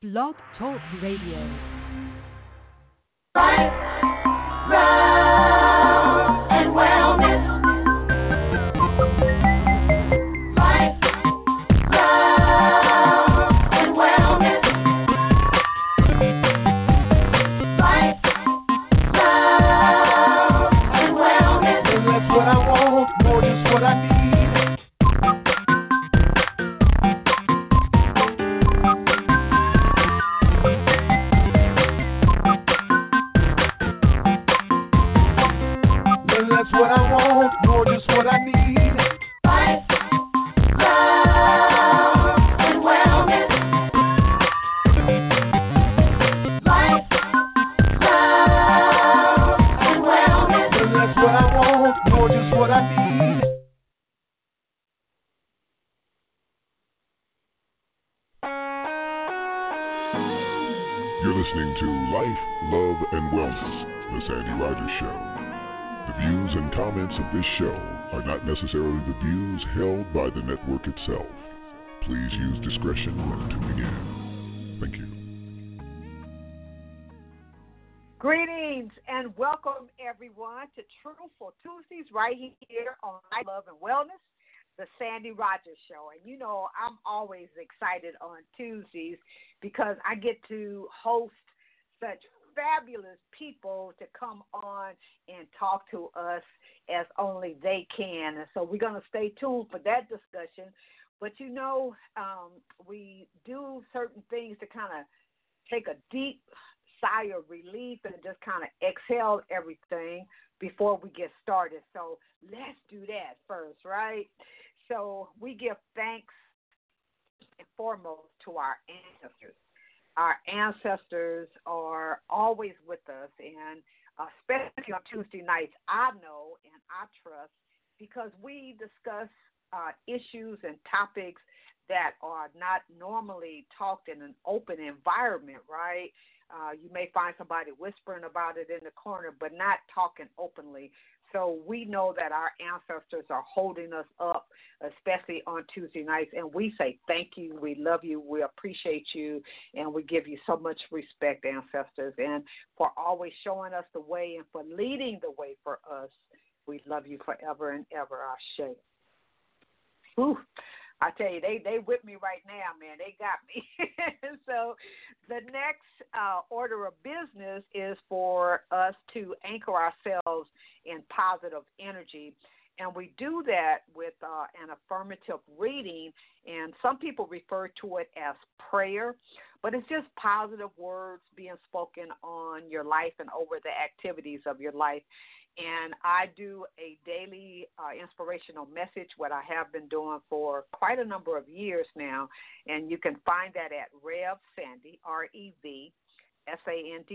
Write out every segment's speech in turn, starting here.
Blog Talk Radio. Life, love, and wellness. Life, love, and wellness. Life, love, and wellness. And that's what I want, more just what I need. That's what I want, more just what I need. Life, love, and wellness. Life, love, and wellness. And that's what I want, more just what I need. You're listening to Life, Love, and Wellness, The Sandy Rogers Show. The views and comments of this show are not necessarily the views held by the network itself. Please use discretion when tuning in. Thank you. Greetings and welcome everyone to Truthful Tuesdays right here on Life, Love, and Wellness, the Sandy Rogers Show. And you know, I'm always excited on Tuesdays because I get to host such fabulous people to come on and talk to us as only they can. And so we're going to stay tuned for that discussion. But you know, we do certain things to kind of take a deep sigh of relief and just kind of exhale everything before we get started. So let's do that first, right? So we give thanks and foremost to our ancestors. Our ancestors are always with us, and especially on Tuesday nights, I know and I trust because we discuss issues and topics that are not normally talked in an open environment, right? You may find somebody whispering about it in the corner, but not talking openly. So we know that our ancestors are holding us up, especially on Tuesday nights, and we say thank you, we love you, we appreciate you, and we give you so much respect, ancestors, and for always showing us the way and for leading the way for us. We love you forever and ever, Ashe. Ooh, I tell you, they with me right now, man. They got me. So the next order of business is for us to anchor ourselves in positive energy. And we do that with an affirmative reading. And some people refer to it as prayer. But it's just positive words being spoken on your life and over the activities of your life. And I do a daily inspirational message, what I have been doing for quite a number of years now. And you can find that at Rev Sandy, REVSANDY,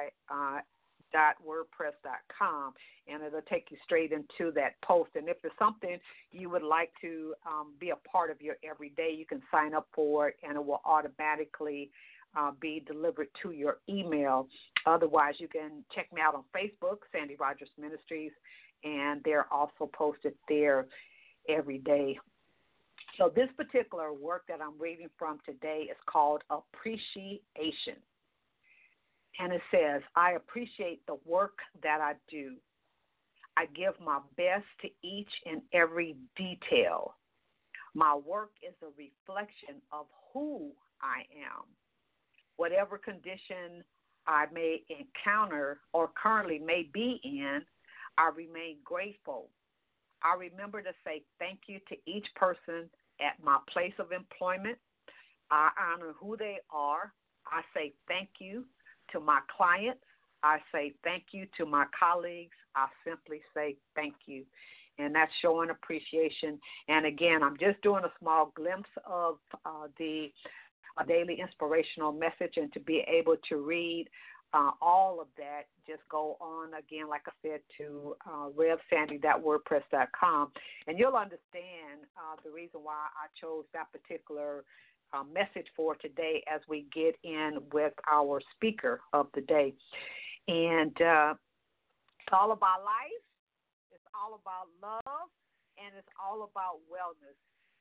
.wordpress.com, and it'll take you straight into that post. And if it's something you would like to be a part of your everyday, you can sign up for it, and it will automatically be delivered to your email. Otherwise, you can check me out on Facebook, Sandy Rogers Ministries, and they're also posted there every day. So this particular work that I'm reading from today is called Appreciation. And it says, I appreciate the work that I do. I give my best to each and every detail. My work is a reflection of who I am. Whatever condition I may encounter or currently may be in, I remain grateful. I remember to say thank you to each person at my place of employment. I honor who they are. I say thank you to my clients. I say thank you to my colleagues. I simply say thank you. And that's showing appreciation. And again, I'm just doing a small glimpse of the daily inspirational message, and to be able to read all of that, just go on again, like I said, to revsandy.wordpress.com, and you'll understand the reason why I chose that particular message for today as we get in with our speaker of the day. And it's all about life, it's all about love, and it's all about wellness.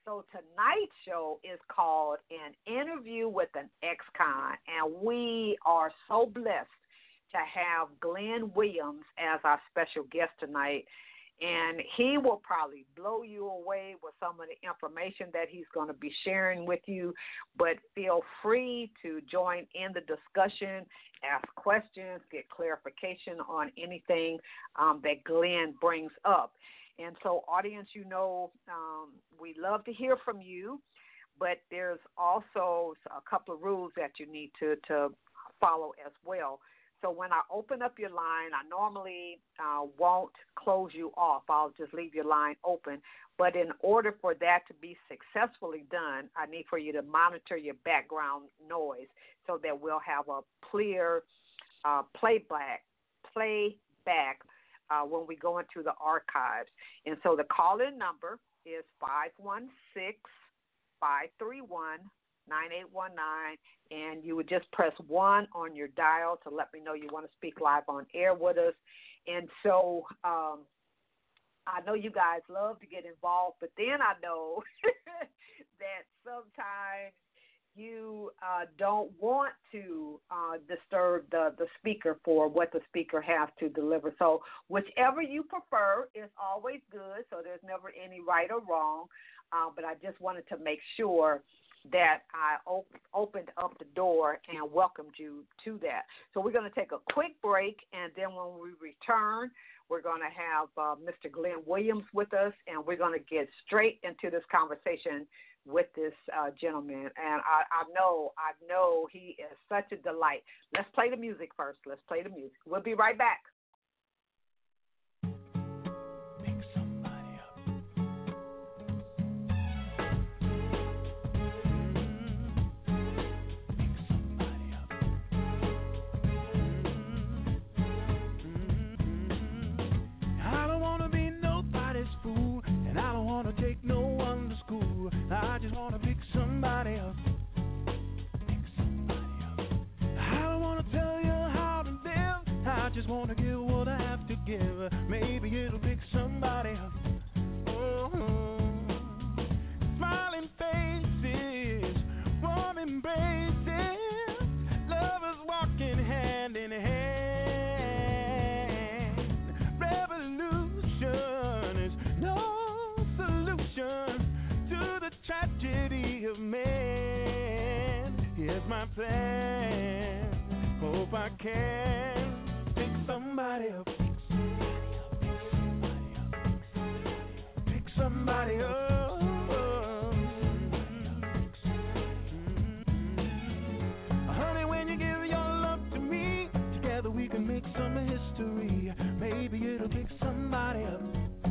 So tonight's show is called An Interview with an Ex-Con, and we are so blessed to have Glenn Williams as our special guest tonight. And he will probably blow you away with some of the information that he's going to be sharing with you. But feel free to join in the discussion, ask questions, get clarification on anything that Glenn brings up. And so, audience, we love to hear from you, but there's also a couple of rules that you need to follow as well. So when I open up your line, I normally won't close you off. I'll just leave your line open. But in order for that to be successfully done, I need for you to monitor your background noise so that we'll have a clear playback when we go into the archives. And so the call-in number is 516-531-9819, and you would just press 1 on your dial to let me know you want to speak live on air with us. And so I know you guys love to get involved, but then I know that sometimes you don't want to disturb the speaker for what the speaker has to deliver. So whichever you prefer is always good, so there's never any right or wrong, but I just wanted to make sure that I opened up the door and welcomed you to that. So we're going to take a quick break, and then when we return, we're going to have Mr. Glenn Williams with us, and we're going to get straight into this conversation with this gentleman. And I know he is such a delight. Let's play the music first. We'll be right back. I just wanna pick somebody up. I don't wanna tell you how to live. I just wanna give what I have to give. Maybe it'll pick somebody up. Oh, smiling faces, warm embraces, lovers walking hand in hand. Revolution is no solution to the tragedy of man. Here's my plan. Hope I can pick somebody up. Pick somebody up. Honey, when you give your love to me, together we can make some history. Maybe it'll pick somebody up.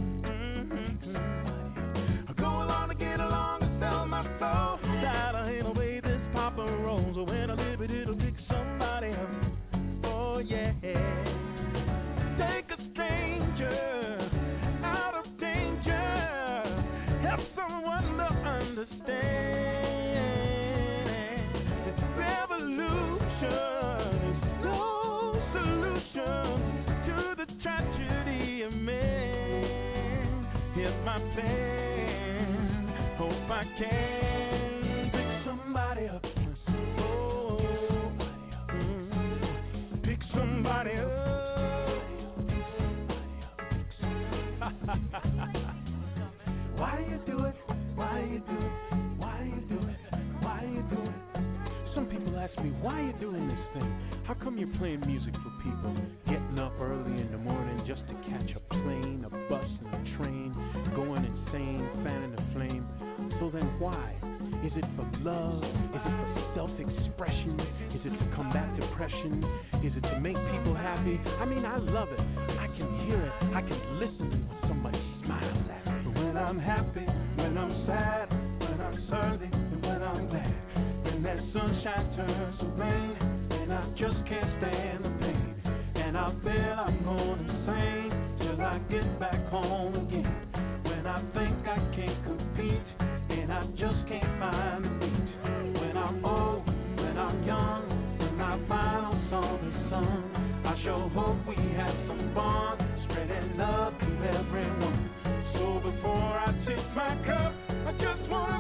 Go along to get along and sell my soul. Gotta hit away this Papa Rose. When I live it'll pick somebody up. Oh yeah. Take a stranger out of danger. Help someone to understand. Revolution is no solution to the tragedy of man. Here's my plan. Hope I can pick somebody up. Oh, pick somebody up. Why do you do it? Why do you do it? Why do you do it? Why do you do it? Some people ask me, why are you doing this thing? How come you're playing music for people? Getting up early in the morning just to catch a plane, a bus, and a train, going insane, fanning the flame. So then why? Is it for love? Is it for self-expression? Is it to combat depression? Is it to make people happy? I mean, I love it. I can hear it. I can listen when somebody smiles at me. When I'm happy, when I'm sad, when I'm surly, and when I'm glad. When that sunshine turns to rain, and I just can't stand the pain. And I feel I'm going insane till I get back home again. When I think I can't compete, and I just can't find the beat. When I'm old, when I'm young, when my final song is sung, I sure hope we have some fun, spreading love to everyone. So before I tip my cup, I just want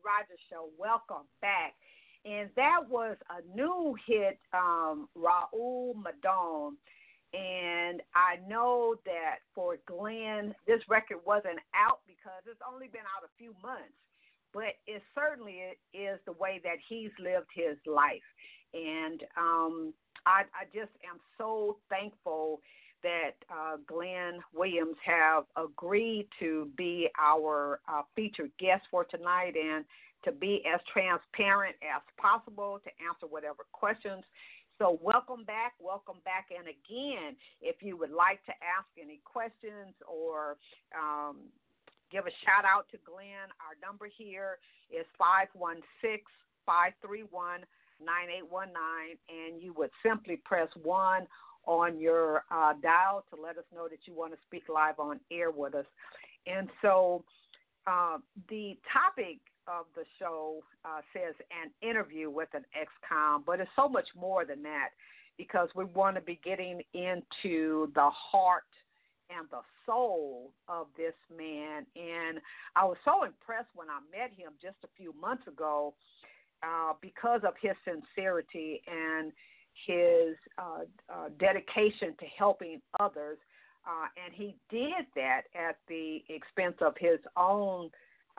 Rogers Show. Welcome back. And that was a new hit, Raul Madon. And I know that for Glenn, this record wasn't out because it's only been out a few months. But it certainly is the way that he's lived his life. And I just am so thankful that Glenn Williams have agreed to be our featured guest for tonight and to be as transparent as possible to answer whatever questions. So welcome back. And again, if you would like to ask any questions or give a shout out to Glenn, our number here is 516-531-9819, and you would simply press 1 on your dial to let us know that you want to speak live on air with us. And so the topic of the show says an interview with an ex-con, but it's so much more than that because we want to be getting into the heart and the soul of this man. And I was so impressed when I met him just a few months ago because of his sincerity and his dedication to helping others. And he did that at the expense of his own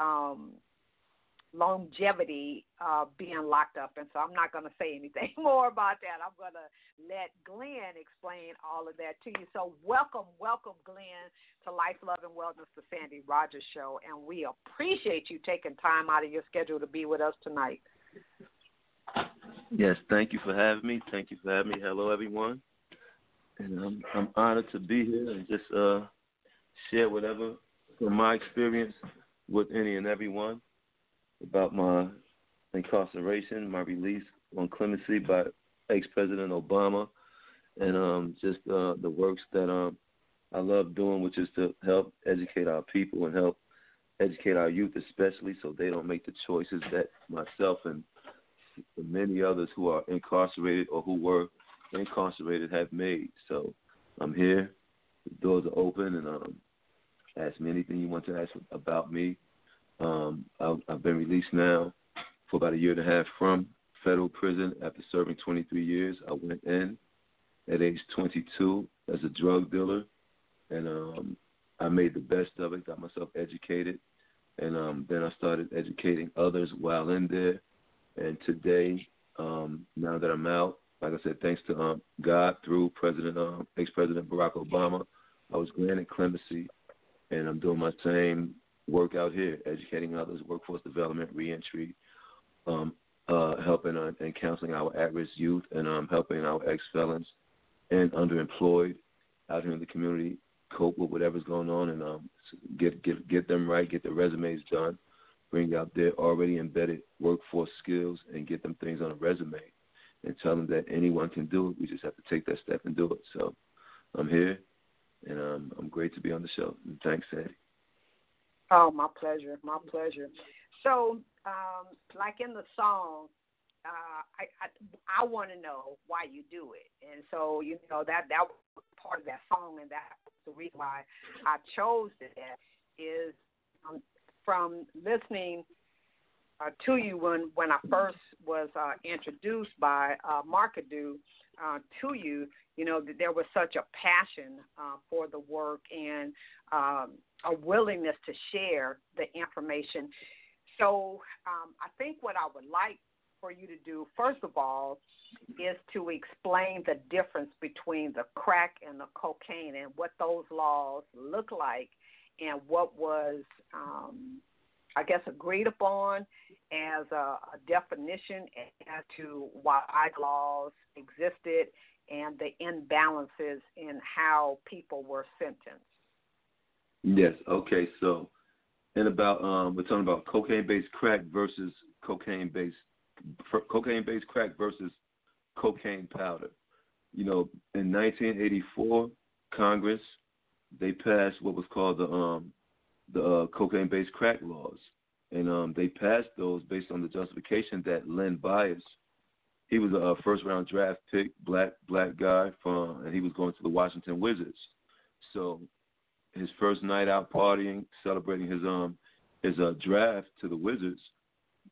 longevity being locked up. And so I'm not going to say anything more about that. I'm going to let Glenn explain all of that to you. So welcome, Glenn, to Life, Love, and Wellness, the Sandy Rogers Show. And we appreciate you taking time out of your schedule to be with us tonight. Yes, thank you for having me. Hello, everyone. And I'm honored to be here and just share whatever from my experience with any and everyone about my incarceration, my release on clemency by ex-President Obama, and just the works that I love doing, which is to help educate our people and help educate our youth especially so they don't make the choices that myself and many others who are incarcerated or who were incarcerated have made. So I'm here. The doors are open, and ask me anything you want to ask about me. I've been released now for about 1.5 years from federal prison after serving 23 years. I went in at age 22 as a drug dealer, and I made the best of it, got myself educated, and then I started educating others while in there. And today, now that I'm out, like I said, thanks to God through ex-President Barack Obama, I was granted clemency, and I'm doing my same work out here, educating others, workforce development, reentry, helping and counseling our at-risk youth, and helping our ex-felons and underemployed out here in the community cope with whatever's going on, and get them right, get their resumes done, bring out their already embedded workforce skills and get them things on a resume and tell them that anyone can do it. We just have to take that step and do it. So I'm here, and I'm great to be on the show. And thanks, Sandy. Oh, my pleasure. So, like in the song, I want to know why you do it. And so, that was part of that song, and that's the reason why I chose that is from listening to you when I first was introduced by Markadu to you, that there was such a passion for the work and a willingness to share the information. So I think what I would like for you to do, first of all, is to explain the difference between the crack and the cocaine and what those laws look like and what was, I guess, agreed upon as a definition as to why laws existed and the imbalances in how people were sentenced. Yes. Okay. So, we're talking about cocaine-based crack versus cocaine-based crack versus cocaine powder. In 1984, Congress, they passed what was called the cocaine-based crack laws, and they passed those based on the justification that Len Bias, he was a first-round draft pick, black guy and he was going to the Washington Wizards. So his first night out partying, celebrating his draft to the Wizards,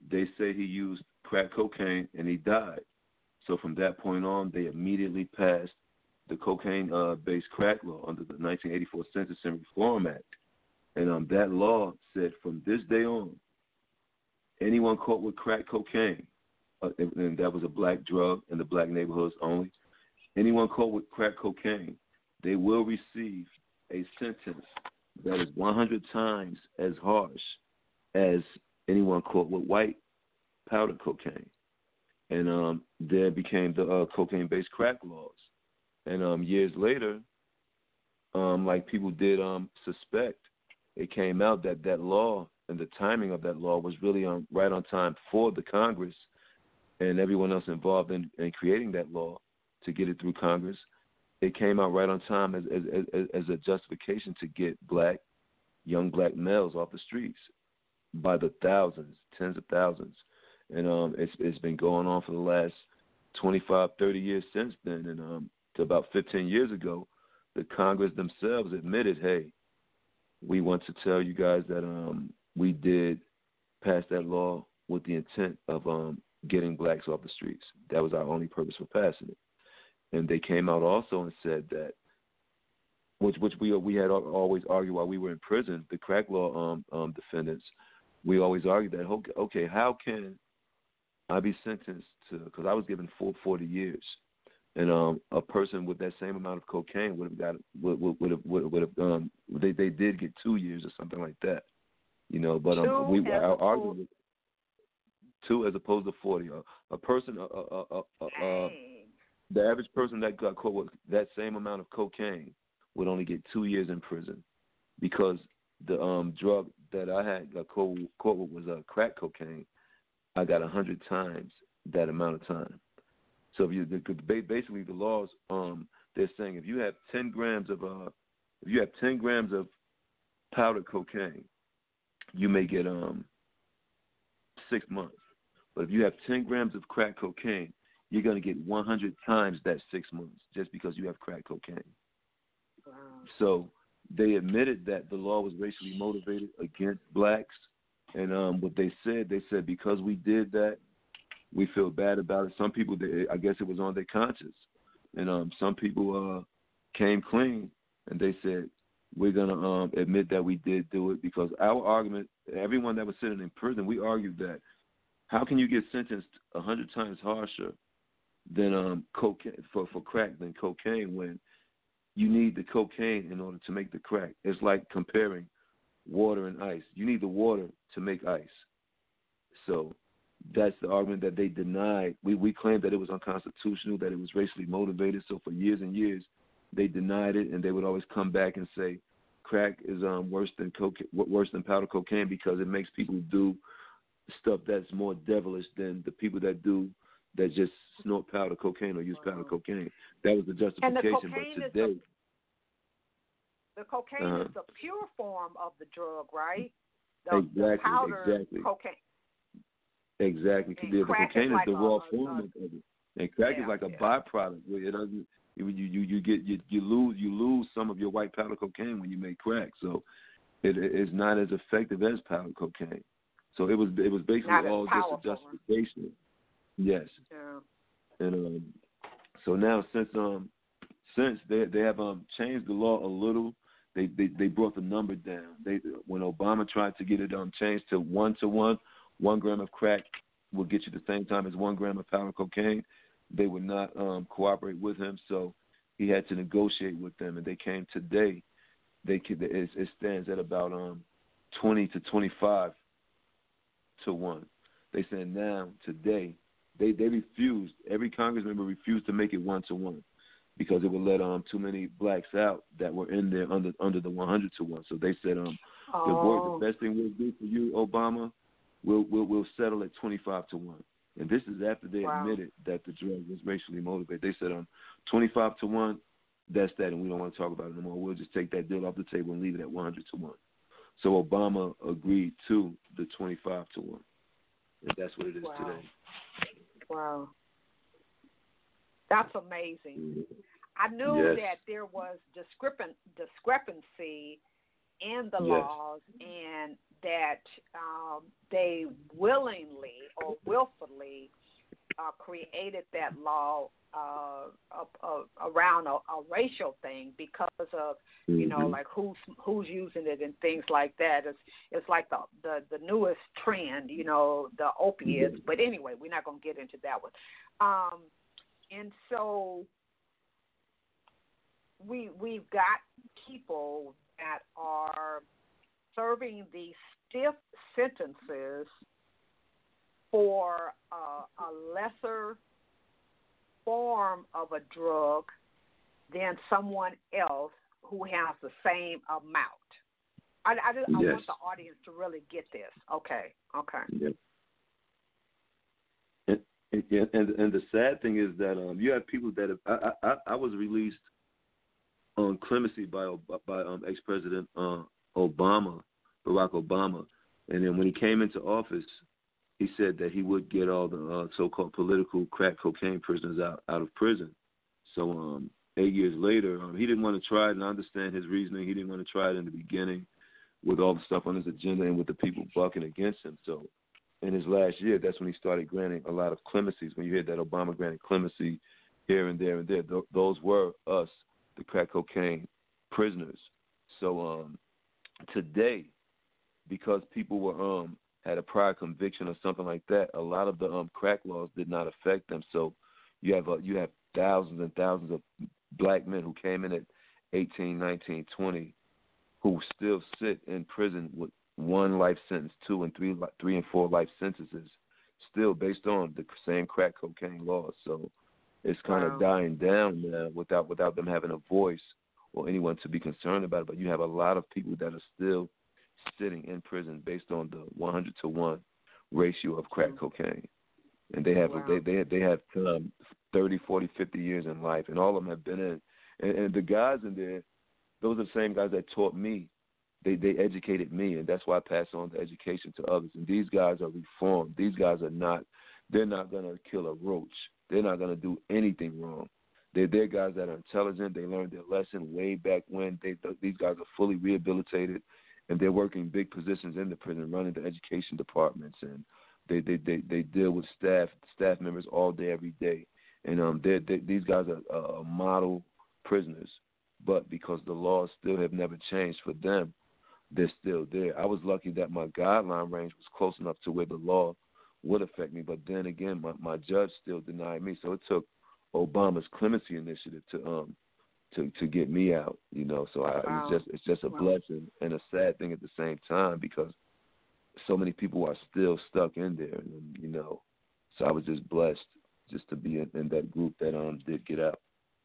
they say he used crack cocaine and he died. So from that point on, they immediately passed the cocaine-based crack law under the 1984 Sentencing Reform Act. And that law said from this day on, anyone caught with crack cocaine, and that was a black drug in the black neighborhoods only, anyone caught with crack cocaine, they will receive a sentence that is 100 times as harsh as anyone caught with white powder cocaine. And there became the cocaine-based crack laws. And years later, like people did suspect, it came out that that law and the timing of that law was really right on time for the Congress and everyone else involved in creating that law to get it through Congress. It came out right on time as a justification to get young black males off the streets by the thousands, tens of thousands. And it's been going on for the last 25, 30 years since then. And to about 15 years ago, the Congress themselves admitted, hey, we want to tell you guys that we did pass that law with the intent of getting blacks off the streets. That was our only purpose for passing it. And they came out also and said that, which we had always argued while we were in prison, the crack law defendants, we always argued that, okay, how can I be sentenced to, because I was given 40 years, and a person with that same amount of cocaine would have they did get 2 years or something like that, you know. But we argued with 2 as opposed to 40. A person, the average person that got caught with that same amount of cocaine would only get 2 years in prison, because the drug that I had got caught with was crack cocaine. I got 100 times that amount of time. So if you basically the laws, they're saying if you have 10 grams of powdered cocaine, you may get 6 months. But if you have 10 grams of crack cocaine, you're going to get 100 times that 6 months just because you have crack cocaine. Wow. So they admitted that the law was racially motivated against blacks. And what they said because we did that, we feel bad about it. Some people, I guess it was on their conscience. And some people came clean, and they said, we're going to admit that we did do it, because our argument, everyone that was sitting in prison, we argued that how can you get sentenced 100 times harsher than cocaine for crack than cocaine when you need the cocaine in order to make the crack? It's like comparing water and ice. You need the water to make ice. So that's the argument that they denied. We claimed that it was unconstitutional, that it was racially motivated. So for years and years, they denied it, and they would always come back and say crack is worse than powder cocaine because it makes people do stuff that's more devilish than the people that just snort powder cocaine or use powder cocaine. That was the justification. But today, the cocaine is the pure form of the drug, right? The powder cocaine. Exactly. The cocaine is the raw form of it, and crack is like a byproduct. It doesn't. You lose some of your white powder cocaine when you make crack, so it is not as effective as powder cocaine. So it was basically all just a justification. Yes. Yeah. And so now since they have changed the law a little, they brought the number down. When Obama tried to get it changed to 1-to-1, 1 gram of crack will get you the same time as 1 gram of powder cocaine. They would not cooperate with him, so he had to negotiate with them, and they came today. It stands at about 20 to 25 to 1. They said now today they refused. Every Congress member refused to make it 1-to-1 because it would let too many blacks out that were in there under the 100 to 1. So they said the best thing we'll do for you, Obama, we'll settle at 25 to 1. And this is after they admitted that the drug was racially motivated. They said 25 to 1, that's that, and we don't want to talk about it anymore. We'll just take that deal off the table and leave it at 100 to 1. So Obama agreed to the 25 to 1. And that's what it is today. Wow. That's amazing. I knew that there was discrepancy in the Yes. laws, and that they willingly or willfully created that law around a racial thing because of like who's using it and things like that. It's like the newest trend, the opiates. But anyway, we're not going to get into that one. And so we've got people that are serving these stiff sentences for a lesser form of a drug than someone else who has the same amount. I want the audience to really get this. Okay. Yeah. And the sad thing is that you have people that have, I was released on clemency by ex-President Obama, Barack Obama, and then when he came into office, he said that he would get all the so-called political crack cocaine prisoners out of prison. So 8 years later, he didn't want to try it, and I understand his reasoning. He didn't want to try it in the beginning with all the stuff on his agenda and with the people bucking against him. So in his last year, that's when he started granting a lot of clemencies. When you hear that Obama granted clemency here and there and there, those were us, the crack cocaine prisoners. So today, because people were had a prior conviction or something like that, a lot of the crack laws did not affect them. So you have thousands and thousands of black men who came in at 18, 19, 20, who still sit in prison with 1 life sentence, 2 and 3 and 4 life sentences, still based on the same crack cocaine laws. So it's kind of dying down now without them having a voice or anyone to be concerned about it. But you have a lot of people that are still sitting in prison based on the 100-to-1 ratio of crack cocaine, and they have 30, 40, 50 years in life, and all of them have been in. And the guys in there, those are the same guys that taught me. They educated me, and that's why I pass on the education to others. And these guys are reformed. These guys are not. They're not going to kill a roach. They're not going to do anything wrong. They're guys that are intelligent. They learned their lesson way back when. These guys are fully rehabilitated, and they're working big positions in the prison, running the education departments, and they deal with staff members all day, every day. And these guys are model prisoners, but because the laws still have never changed for them, they're still there. I was lucky that my guideline range was close enough to where the law would affect me, but then again, my judge still denied me. So it took Obama's clemency initiative to get me out, So it's just a blessing and a sad thing at the same time, because so many people are still stuck in there, and So I was just blessed just to be in that group that did get out.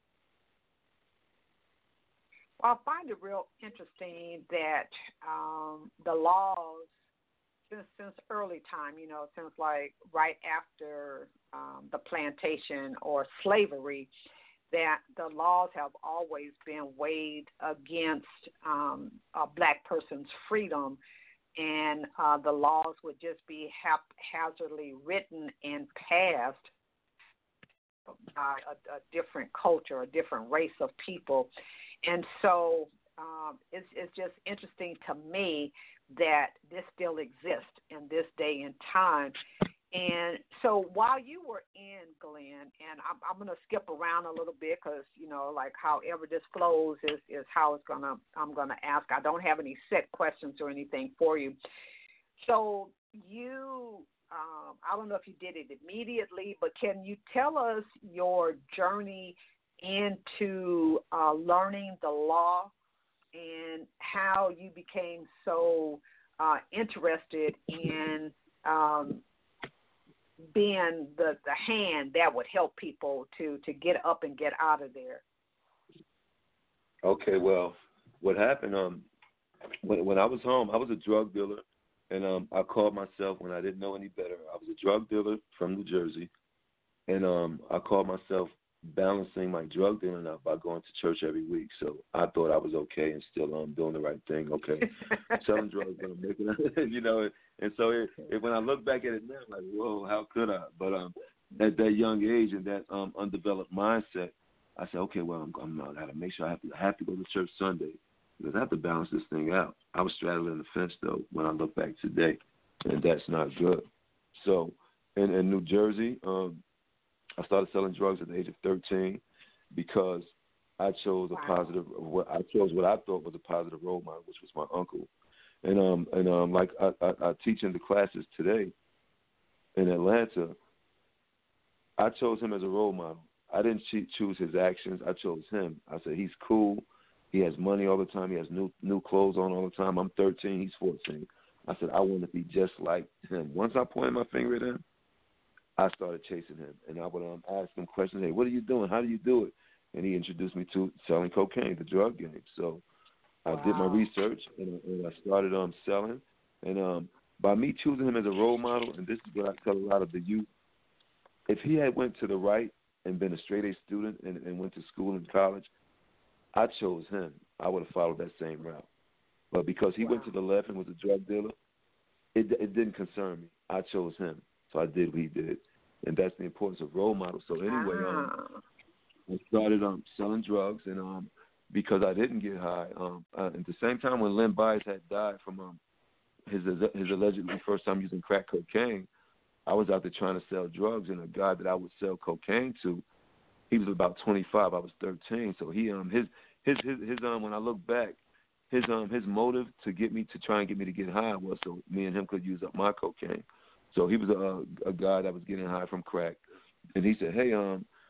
Well, I find it real interesting that the laws, since early time, since like right after the plantation or slavery, that the laws have always been weighed against a black person's freedom, and the laws would just be haphazardly written and passed by a different culture, a different race of people. And so it's just interesting to me that this still exists in this day and time. And so while you were in, Glenn, and I'm going to skip around a little bit because, like however this flows is how I'm going to ask. I don't have any set questions or anything for you. So you, I don't know if you did it immediately, but can you tell us your journey into learning the law and how you became so interested in being the hand that would help people to get up and get out of there? Okay, well, what happened, when I was home, I was a drug dealer, and I called myself, when I didn't know any better, I was a drug dealer from New Jersey, and I called myself balancing my drug dealing out by going to church every week. So I thought I was okay and still doing the right thing. Okay, selling drugs, but I'm making it, And so when I look back at it now, I'm like, whoa, how could I? But at that young age and that undeveloped mindset, I said, okay, well, I got to make sure I have to go to church Sunday. because I have to balance this thing out. I was straddling the fence, though, when I look back today, and that's not good. So in New Jersey, I started selling drugs at the age of 13 because I chose what I thought was a positive role model, which was my uncle. And like I teach in the classes today in Atlanta, I chose him as a role model. I didn't choose his actions. I chose him. I said, he's cool. He has money all the time. He has new clothes on all the time. I'm 13. He's 14. I said, I want to be just like him. Once I pointed my finger at him, I started chasing him. And I would ask him questions. Hey, what are you doing? How do you do it? And he introduced me to selling cocaine, the drug game. So I did my research, and I started selling. And by me choosing him as a role model, and this is what I tell a lot of the youth, if he had went to the right and been a straight-A student and went to school and college, I chose him. I would have followed that same route. But because he went to the left and was a drug dealer, it didn't concern me. I chose him, so I did what he did. And that's the importance of role models. So anyway, I started selling drugs, and because I didn't get high, at the same time when Len Bias had died from his allegedly first time using crack cocaine, I was out there trying to sell drugs, and a guy that I would sell cocaine to, he was about 25. I was 13. So he his when I look back, his motive to try and get me to get high was so me and him could use up my cocaine. So he was a guy that was getting high from crack, and he said, hey,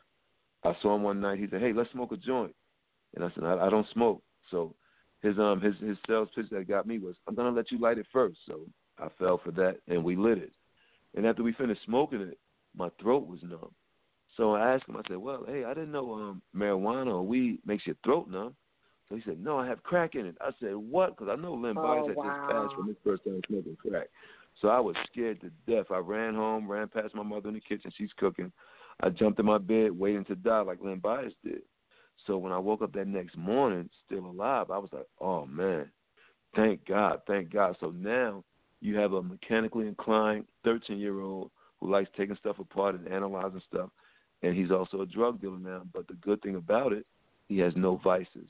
I saw him one night. He said, hey, let's smoke a joint, and I said, I don't smoke. So his sales pitch that got me was, I'm gonna let you light it first. So I fell for that, and we lit it. And after we finished smoking it, my throat was numb. So I asked him, I said, well, hey, I didn't know marijuana or weed makes your throat numb. So he said, no, I have crack in it. I said, what? Because I know Len Bias had just passed from his first time smoking crack. So I was scared to death. I ran home, ran past my mother in the kitchen. She's cooking. I jumped in my bed waiting to die like Len Bias did. So when I woke up that next morning, still alive, I was like, oh, man, thank God, thank God. So now you have a mechanically inclined 13-year-old who likes taking stuff apart and analyzing stuff, and he's also a drug dealer now. But the good thing about it, he has no vices.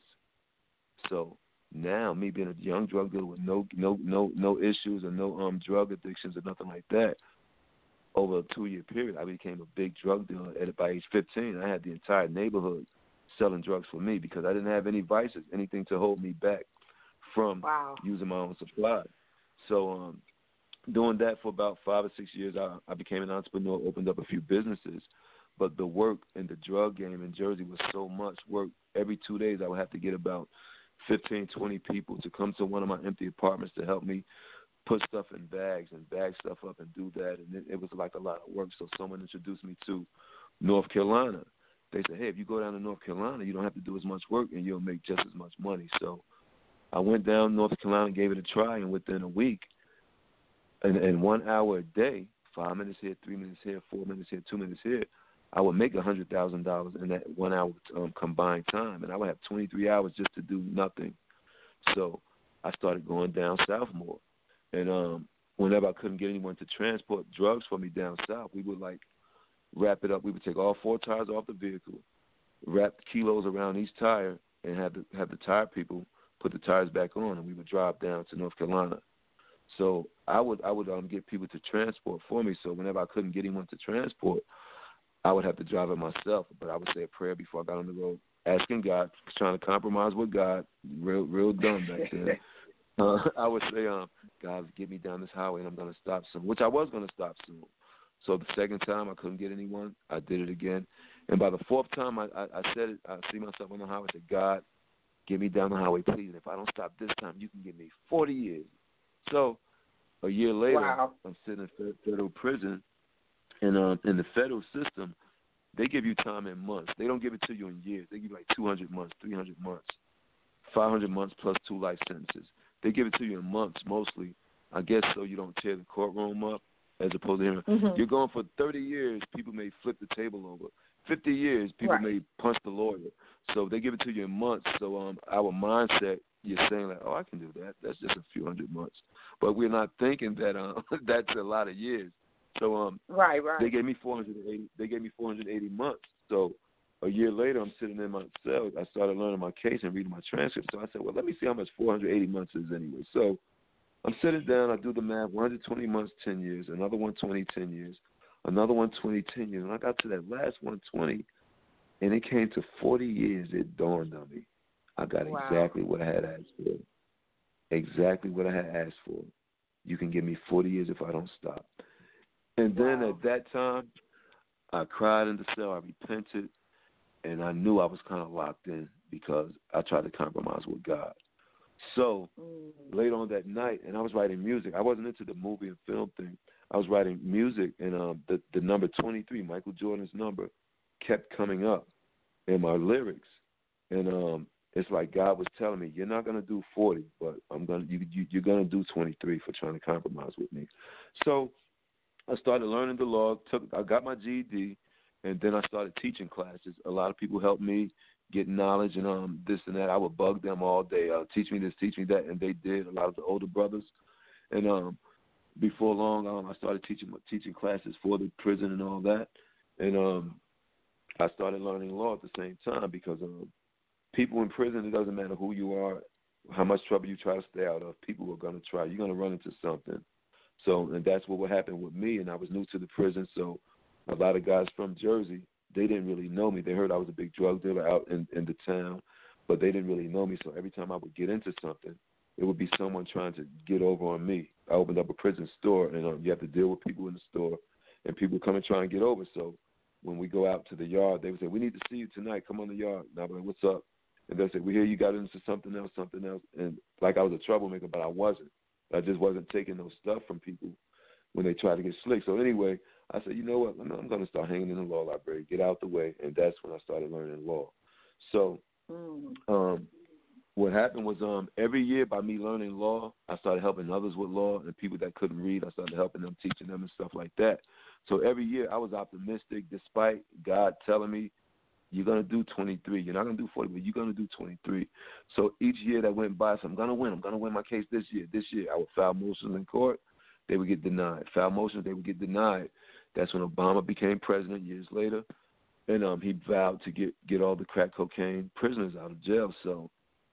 So now, me being a young drug dealer with no issues or no drug addictions or nothing like that, over a 2-year period, I became a big drug dealer. By age 15, I had the entire neighborhood selling drugs for me because I didn't have any vices, anything to hold me back from using my own supply. So doing that for about 5 or 6 years, I became an entrepreneur, opened up a few businesses. But the work in the drug game in Jersey was so much work. Every 2 days I would have to get about 15, 20 people to come to one of my empty apartments to help me put stuff in bags and bag stuff up and do that. And it was like a lot of work. So someone introduced me to North Carolina. They said, hey, if you go down to North Carolina, you don't have to do as much work and you'll make just as much money. So I went down to North Carolina and gave it a try, and within a week, in 1 hour a day, 5 minutes here, 3 minutes here, 4 minutes here, 2 minutes here, I would make $100,000 in that 1 hour combined time, and I would have 23 hours just to do nothing. So I started going down south more, and whenever I couldn't get anyone to transport drugs for me down south, we would wrap it up. We would take all 4 tires off the vehicle, wrap kilos around each tire, and have the tire people put the tires back on, and we would drive down to North Carolina. So I would get people to transport for me. So whenever I couldn't get anyone to transport, I would have to drive it myself. But I would say a prayer before I got on the road, asking God, trying to compromise with God, real dumb back then. I would say, God, get me down this highway, and I'm going to stop soon, which I was going to stop soon. So the second time I couldn't get anyone, I did it again. And by the 4th time I said it, I see myself on the highway, I said, God, get me down the highway, please. And if I don't stop this time, you can give me 40 years. So a year later, I'm sitting in federal prison, and in the federal system, they give you time in months. They don't give it to you in years. They give you like 200 months, 300 months, 500 months plus 2 life sentences. They give it to you in months mostly, I guess, so you don't tear the courtroom up, as opposed to him. Mm-hmm. You're going for 30 years, people may flip the table over. 50 years, people may punch the lawyer. So they give it to you in months. So our mindset, you're saying like, oh, I can do that. That's just a few hundred months. But we're not thinking that that's a lot of years. So right. They gave me 480. They gave me 480 months. So a year later, I'm sitting in my cell. I started learning my case and reading my transcript. So I said, well, let me see how much 480 months is anyway. So I'm sitting down. I do the math. 120 months, 10 years. Another 120, 10 years. Another 120, 10 years. And I got to that last 120, and it came to 40 years. It dawned on me. I got exactly what I had asked for. Exactly what I had asked for. You can give me 40 years if I don't stop. And then at that time, I cried in the cell. I repented. And I knew I was kind of locked in because I tried to compromise with God. So late on that night, and I was writing music. I wasn't into the movie and film thing. I was writing music, and the number 23, Michael Jordan's number, kept coming up in my lyrics. And it's like God was telling me, you're not going to do 40, but you're going to do 23 for trying to compromise with me. So I started learning the law. I got my GED. And then I started teaching classes. A lot of people helped me get knowledge and this and that. I would bug them all day, teach me this, teach me that, and they did. A lot of the older brothers. And before long, I started teaching classes for the prison and all that. And I started learning law at the same time because people in prison, it doesn't matter who you are, how much trouble you try to stay out of, people are going to try. You're going to run into something. So, and that's what would happen with me. And I was new to the prison, so a lot of guys from Jersey, they didn't really know me. They heard I was a big drug dealer out in the town, but they didn't really know me. So every time I would get into something, it would be someone trying to get over on me. I opened up a prison store, and you have to deal with people in the store, and people come and try and get over. So when we go out to the yard, they would say, we need to see you tonight. Come on the yard. And I'd be like, what's up? And they'll say, we hear you got into something else. And like I was a troublemaker, but I wasn't. I just wasn't taking no stuff from people when they try to get slick. So anyway, I said, you know what, I'm going to start hanging in the law library, get out the way, and that's when I started learning law. So what happened was every year by me learning law, I started helping others with law, and people that couldn't read, I started helping them, teaching them and stuff like that. So every year I was optimistic despite God telling me, you're going to do 23. You're not going to do 40, but you're going to do 23. So each year that went by, so I'm going to win. I'm going to win my case this year. This year I would file motions in court. They would get denied. File motions, they would get denied. That's when Obama became president years later, and he vowed to get all the crack cocaine prisoners out of jail. So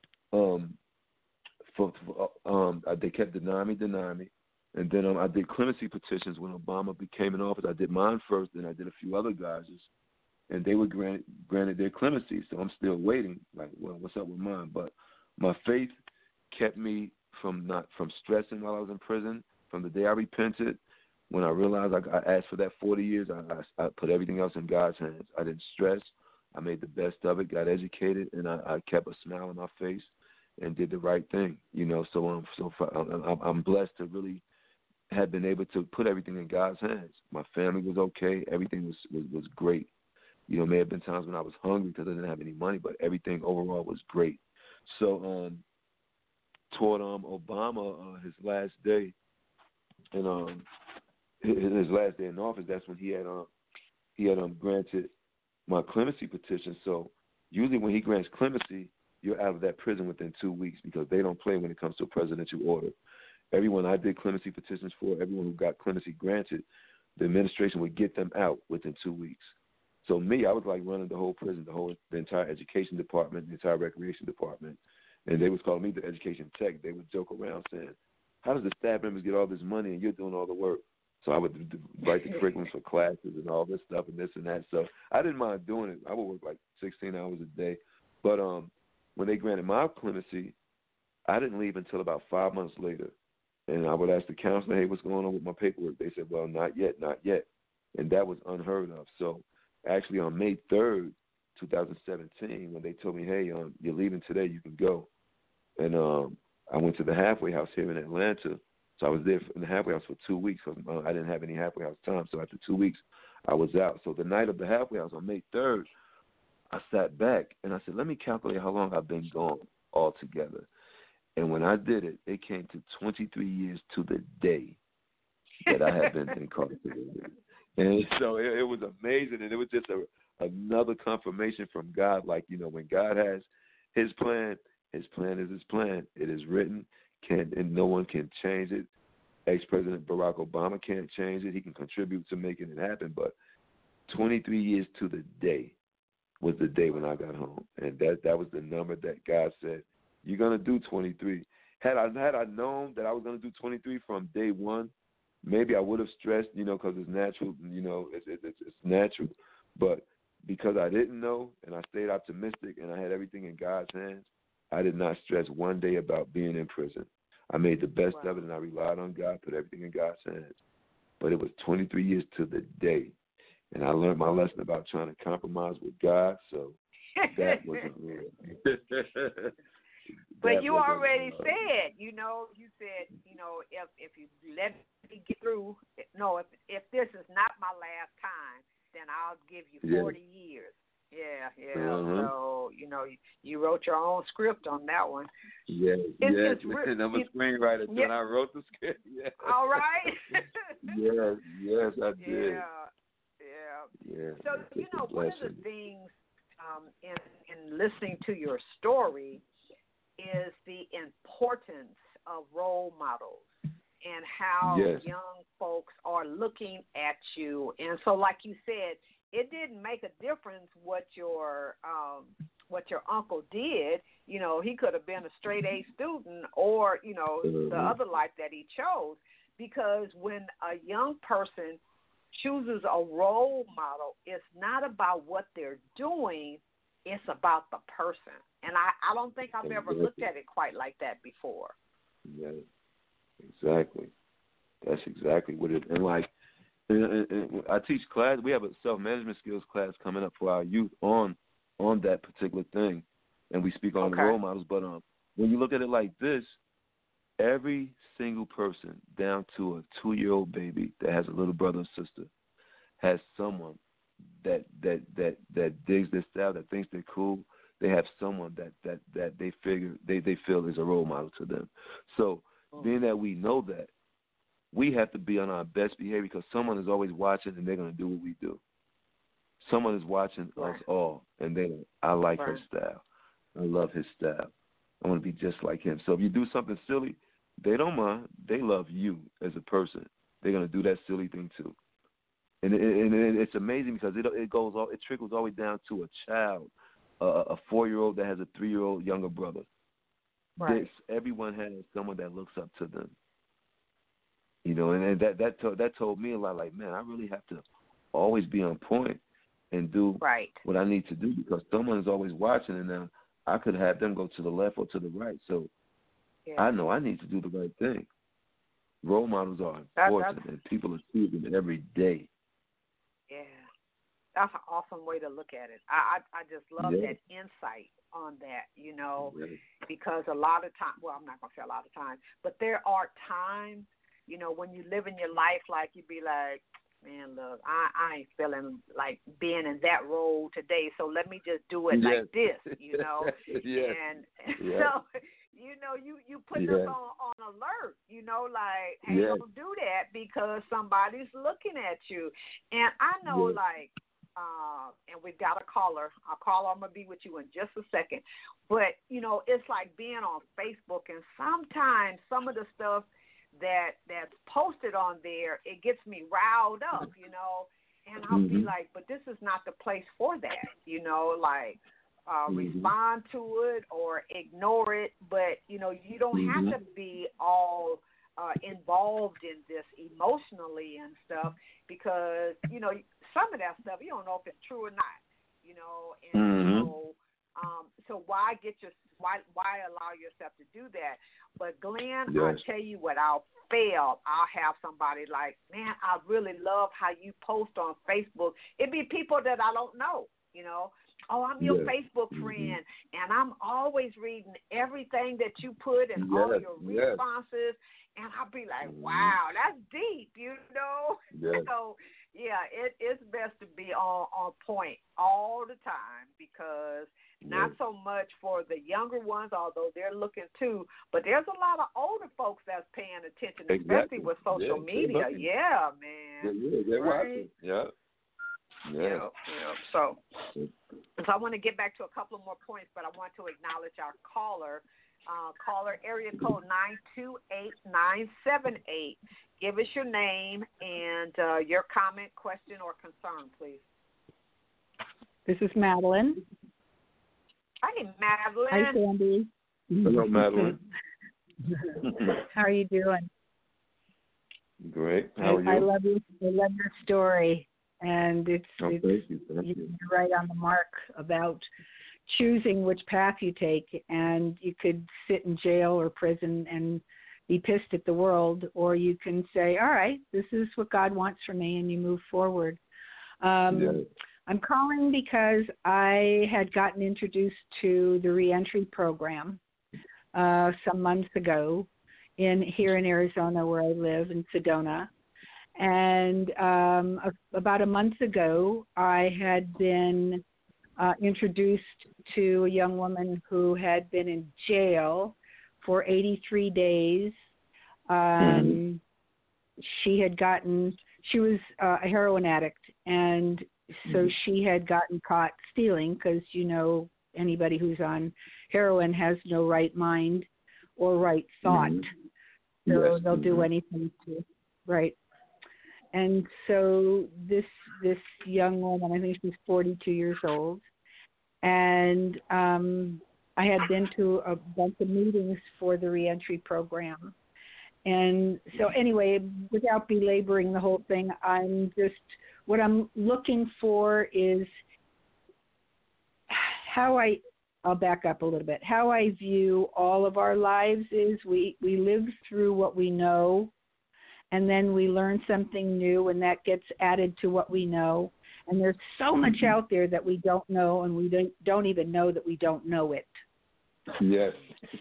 they kept denying me. And then I did clemency petitions when Obama became in office. I did mine first, then I did a few other guys', and they were granted their clemency. So I'm still waiting, like, well, what's up with mine? But my faith kept me from stressing while I was in prison. From the day I repented, when I realized I asked for that 40 years, I put everything else in God's hands. I didn't stress. I made the best of it, got educated, and I kept a smile on my face and did the right thing. You know, so I'm blessed to really have been able to put everything in God's hands. My family was okay. Everything was great. You know, may have been times when I was hungry because I didn't have any money, but everything overall was great. So toward Obama, his last day, and his last day in office, that's when he had granted my clemency petition. So usually when he grants clemency, you're out of that prison within 2 weeks because they don't play when it comes to a presidential order. Everyone I did clemency petitions for, everyone who got clemency granted, the administration would get them out within 2 weeks. So me, I was like running the whole prison, the entire education department, the entire recreation department, and they was calling me the education tech. They would joke around saying, how does the staff members get all this money and you're doing all the work? So I would write the curriculums for classes and all this stuff and this and that. So I didn't mind doing it. I would work like 16 hours a day. But when they granted my clemency, I didn't leave until about 5 months later. And I would ask the counselor, hey, what's going on with my paperwork? They said, well, not yet. And that was unheard of. So actually on May 3rd, 2017, when they told me, hey, you're leaving today, you can go. And I went to the halfway house here in Atlanta. So I was there in the halfway house for 2 weeks because I didn't have any halfway house time. So after 2 weeks, I was out. So the night of the halfway house on May 3rd, I sat back and I said, let me calculate how long I've been gone altogether. And when I did it, it came to 23 years to the day that I had been incarcerated. And so it was amazing. And it was just another confirmation from God. Like, you know, when God has his plan is his plan. It is written, and no one can change it. Ex-President Barack Obama can't change it. He can contribute to making it happen. But 23 years to the day, was the day when I got home, and that was the number that God said, "You're gonna do 23." Had I known that I was gonna do 23 from day one, maybe I would have stressed, because it's natural, it's natural. But because I didn't know and I stayed optimistic and I had everything in God's hands, I did not stress one day about being in prison. I made the best of it, and I relied on God, put everything in God's hands. But it was 23 years to the day. And I learned my lesson about trying to compromise with God, so that wasn't real. But you already said, you said, if you let me get through, if this is not my last time, then I'll give you 40 years. Yeah. Uh-huh. So, you wrote your own script on that one. Yes. I'm a screenwriter, too, and I wrote the script. Yeah. All right. yes, I did. Yeah. So, one of the things in listening to your story is the importance of role models and how young folks are looking at you. And so, like you said, it didn't make a difference what your uncle did. He could have been a straight A student or, the other life that he chose. Because when a young person chooses a role model, it's not about what they're doing, it's about the person. And I don't think I've ever looked at it quite like that before. Yeah, exactly. That's exactly what it is. And I teach class. We have a self-management skills class coming up for our youth on that particular thing, and we speak on the role models. But when you look at it like this, every single person, down to a 2-year-old baby that has a little brother or sister, has someone that digs their style, that thinks they're cool. They have someone that they feel is a role model to them. So being that we know that, we have to be on our best behavior because someone is always watching and they're going to do what we do. Someone is watching us all, and I like her style. I love his style. I want to be just like him. So if you do something silly, they don't mind. They love you as a person. They're going to do that silly thing too. And it's amazing because it trickles all the way down to a child, a 4-year-old that has a 3-year-old younger brother. Right. Everyone has someone that looks up to them. And that told me a lot. Like, man, I really have to always be on point and do what I need to do because someone is always watching, and now I could have them go to the left or to the right. So I know I need to do the right thing. Role models are important, and people are seeing them every day. Yeah, that's an awesome way to look at it. I just love that insight on that, because a lot of times, well, I'm not going to say a lot of times, but there are times, when you live in your life, like you be like, man, look, I ain't feeling like being in that role today, so let me just do it like this, And so, you put us on alert, like, hey, don't do that because somebody's looking at you. And I know, and we've got a caller. Our caller, I'm going to be with you in just a second. But, it's like being on Facebook, and sometimes some of the stuff that's posted on there, it gets me riled up, and I'll be like, but this is not the place for that, respond to it or ignore it, but, you don't have to be all involved in this emotionally and stuff because, some of that stuff, you don't know if it's true or not, and so why allow yourself to do that? But Glenn, I'll tell you what, I'll have somebody like, man, I really love how you post on Facebook. It'd be people that I don't know, Oh, I'm your Facebook friend, and I'm always reading everything that you put and all your responses, and I'll be like, wow, that's deep, So, it's best to be on point all the time because not so much for the younger ones, although they're looking too, but there's a lot of older folks that's paying attention, especially with social media. Yeah, man. They're watching. Yeah. So I want to get back to a couple of more points, but I want to acknowledge our caller. Caller area code 928978. Give us your name and your comment, question, or concern, please. This is Madeline. Hi, Madeline. Hi, Sandy. Hello, Madeline. How are you doing? Great. How are you? I love you. I love your story, and Thank you. you're right on the mark about choosing which path you take, and you could sit in jail or prison and be pissed at the world, or you can say, all right, this is what God wants for me, and you move forward. I'm calling because I had gotten introduced to the reentry program some months ago here in Arizona, where I live in Sedona. And about a month ago, I had been introduced to a young woman who had been in jail for 83 days. She was a heroin addict, and so she had gotten caught stealing because, anybody who's on heroin has no right mind or right thought. So they'll do anything to, right. And so this young woman, I think she's 42 years old, and I had been to a bunch of meetings for the reentry program. And so anyway, without belaboring the whole thing, what I'm looking for is I'll back up a little bit. How I view all of our lives is we live through what we know, and then we learn something new, and that gets added to what we know. And there's so much out there that we don't know, and we don't even know that we don't know it. Yes.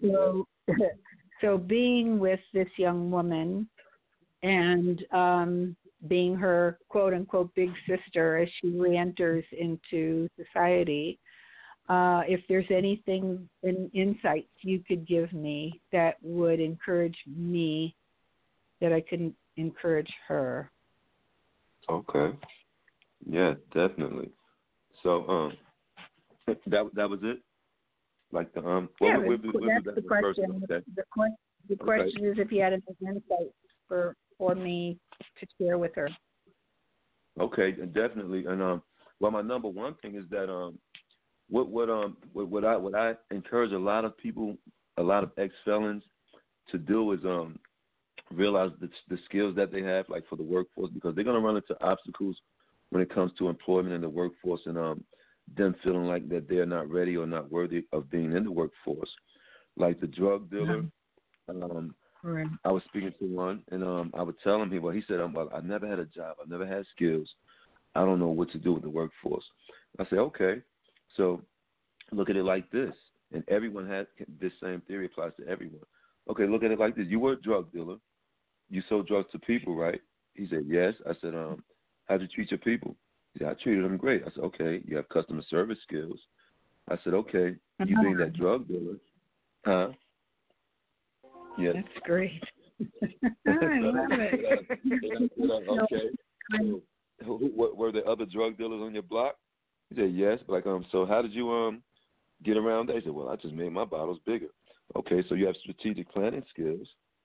So being with this young woman and being her quote-unquote big sister as she reenters into society, if there's anything in insights you could give me that would encourage me that I couldn't encourage her. Okay. Yeah, definitely. So that was it? Like the that's the question. The question is if you had any insight for me to share with her. Okay, definitely. And my number one thing is that what I encourage a lot of people, a lot of ex-felons to do is realize the skills that they have, like for the workforce, because they're going to run into obstacles when it comes to employment in the workforce, and them feeling like that they're not ready or not worthy of being in the workforce. Like the drug dealer, Right. I was speaking to one, and I would tell him, he said, well, I never had a job. I never had skills. I don't know what to do with the workforce. I said, okay, so look at it like this. And everyone has this same theory applies to everyone. Okay, look at it like this. You were a drug dealer. You sold drugs to people, right? He said, yes. I said, how'd you treat your people? He said, I treated them great. I said, okay, you have customer service skills. I said, okay, you being that drug dealer, huh? Yes. That's great. I love it. Okay. So, were there other drug dealers on your block? He said, yes. Like, so how did you get around that? He said, well, I just made my bottles bigger. Okay, so you have strategic planning skills,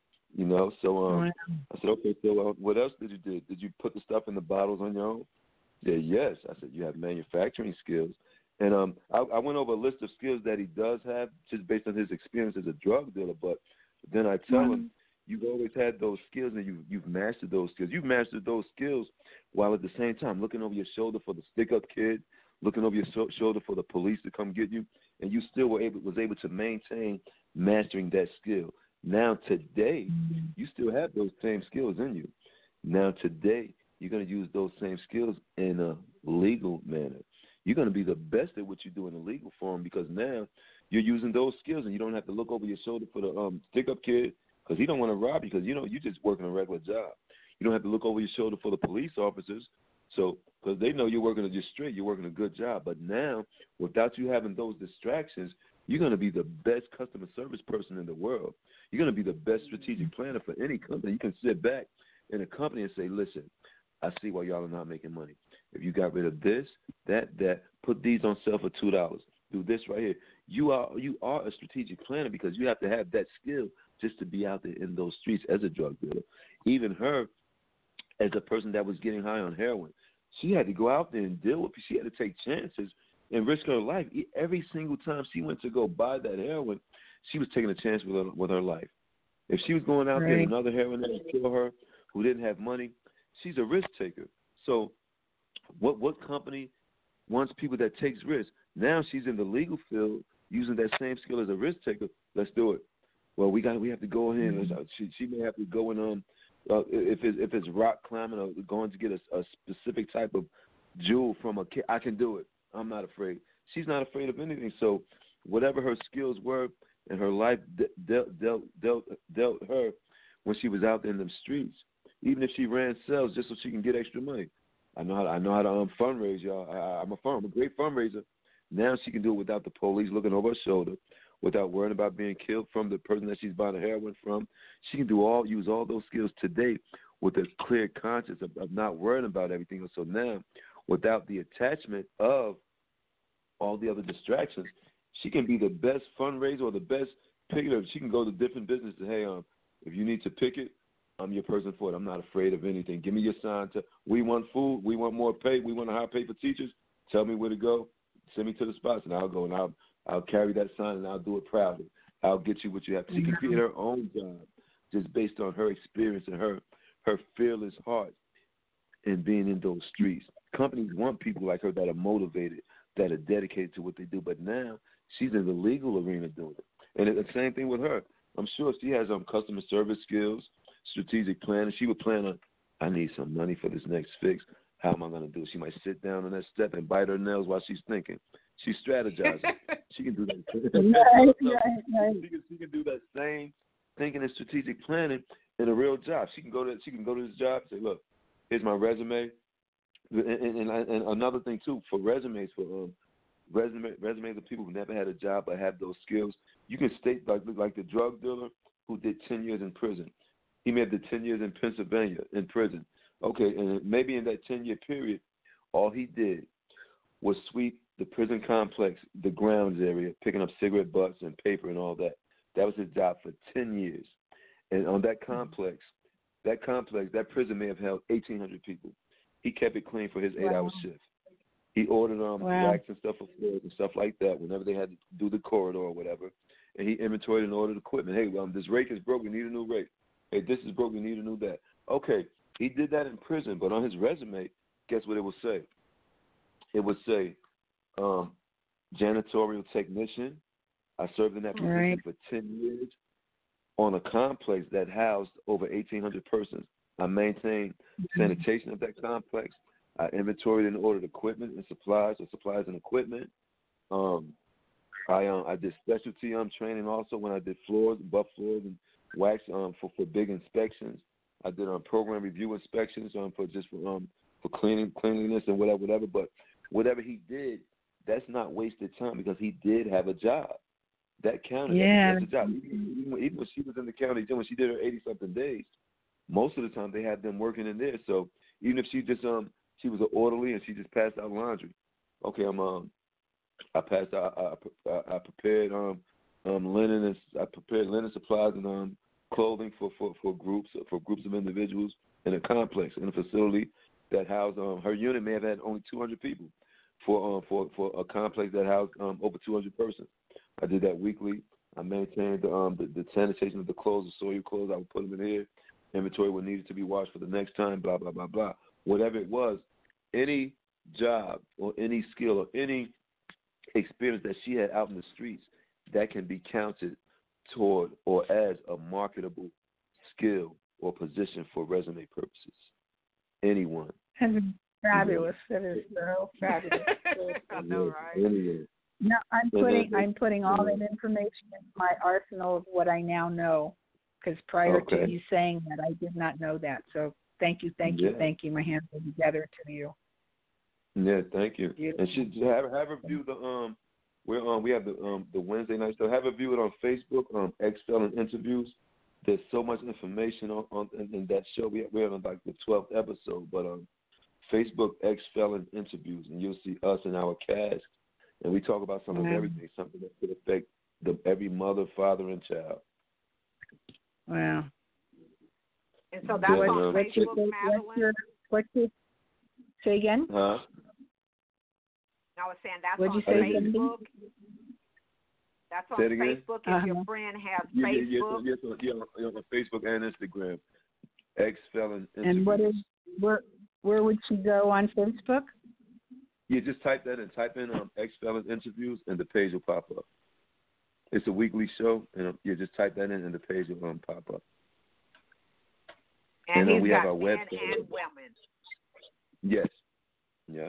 So I said, okay, so what else did you do? Did you put the stuff in the bottles on your own? He said, yes. I said, you have manufacturing skills. And I went over a list of skills that he does have just based on his experience as a drug dealer. But then I tell him, you've always had those skills and you've mastered those skills. You've mastered those skills while at the same time looking over your shoulder for the stick-up kid, looking over your shoulder for the police to come get you, and you still was able to maintain mastering that skill. Now today, you still have those same skills in you. Now today, you're going to use those same skills in a legal manner. You're going to be the best at what you do in a legal form because now you're using those skills and you don't have to look over your shoulder for the stick-up kid because he don't want to rob you because, you're just working a regular job. You don't have to look over your shoulder for the police officers because they know you're working just straight, you're working a good job. But now, without you having those distractions, you're going to be the best customer service person in the world. You're going to be the best strategic planner for any company. You can sit back in a company and say, listen, I see why y'all are not making money. If you got rid of this, that, put these on sale for $2. Do this right here. You are a strategic planner because you have to have that skill just to be out there in those streets as a drug dealer. Even her, as a person that was getting high on heroin, she had to go out there and deal with it. She had to take chances and risk her life. Every single time she went to go buy that heroin, she was taking a chance with her life. If she was going out there and another heroin that would kill her who didn't have money, she's a risk taker. So what company wants people that takes risks? Now she's in the legal field using that same skill as a risk taker. Let's do it. Well, we have to go in. She may have to go in if it's rock climbing or going to get a specific type of jewel from a kid. I can do it. I'm not afraid. She's not afraid of anything. So whatever her skills were and her life dealt her when she was out there in the streets, even if she ran sales just so she can get extra money. I know how to fundraise, y'all. I'm a great fundraiser. Now she can do it without the police looking over her shoulder, without worrying about being killed from the person that she's buying the heroin from. She can use all those skills today with a clear conscience of not worrying about everything else. So now, without the attachment of all the other distractions, she can be the best fundraiser or the best picker. She can go to different businesses. Hey, if you need to pick it, I'm your person for it. I'm not afraid of anything. Give me your sign. We want food. We want more pay. We want a higher pay for teachers. Tell me where to go. Send me to the spots, and I'll go, and I'll carry that sign, and I'll do it proudly. I'll get you what you have. She can create her own job just based on her experience and her fearless heart in being in those streets. Companies want people like her that are motivated, that are dedicated to what they do. But now she's in the legal arena doing it. And it's the same thing with her. I'm sure she has customer service skills, strategic planning. She would plan on, I need some money for this next fix. How am I going to do it? She might sit down on that step and bite her nails while she's thinking. She's strategizing. She can do that. She can do that same thinking and strategic planning in a real job. She can go to this job and say, look, here's my resume. And another thing too, for resumes, resumes of people who never had a job but have those skills. You can state like the drug dealer who did 10 years in prison. He may have did 10 years in Pennsylvania in prison. Okay, and maybe in that 10-year period, all he did was sweep the prison complex, the grounds area, picking up cigarette butts and paper and all that. That was his job for 10 years. And on that complex, that prison may have held 1,800 people. He kept it clean for his 8-hour shift. He ordered wax and stuff for floors and stuff like that whenever they had to do the corridor or whatever. And he inventoried and ordered equipment. Hey, this rake is broke. We need a new rake. Hey, this is broke. We need a new that. Okay, he did that in prison, but on his resume, guess what it would say? It would say, janitorial technician. I served in that position for 10 years on a complex that housed over 1,800 persons. I maintained sanitation of that complex. I inventoried and ordered equipment and supplies and equipment. I did specialty training also when I did buff floors and wax for big inspections. I did program review inspections for cleanliness and whatever. But whatever he did, that's not wasted time because he did have a job. That counted. Yeah. That's a job. Even when she was in the county, when she did her 80-something days, most of the time they had them working in there. So even if she just she was an orderly and she just passed out laundry. Okay, I passed out. I prepared linen and I prepared linen supplies and clothing for groups of individuals in a complex in a facility that housed her unit may have had only 200 people for a complex that housed over 200 persons. I did that weekly. I maintained the sanitation of the clothes, the soiled clothes. I would put them in here. Inventory what needed to be washed for the next time. Blah blah blah blah. Whatever it was, any job or any skill or any experience that she had out in the streets that can be counted toward or as a marketable skill or position for resume purposes. Anyone. Fabulous. That is so fabulous. I know, right? Anyone. No, I'm putting all that information in my arsenal of what I now know. Because prior to you saying that, I did not know that. So thank you. My hands are together to you. Yeah, thank you. Beautiful. And she have her view the we have the Wednesday night show. Have her view it on Facebook. X Felon Interviews. There's so much information on in that show. We're on like the 12th episode, but Facebook X Felon Interviews, and you'll see us and our cast, and we talk about some of everything, something that could affect every mother, father, and child. Wow. And so that's on Facebook, Madeline. What's your, say again? Huh? I was saying that's What'd on you say, Facebook. That's on Facebook. If your friend has Facebook. Yes, on Facebook and Instagram. Ex-felon interviews. And where would she go on Facebook? You just type that in. Type in ex-felon interviews, and the page will pop up. It's a weekly show, and you just type that in, and the page will pop up. And then we got have our men website. and women. Yes. Yeah.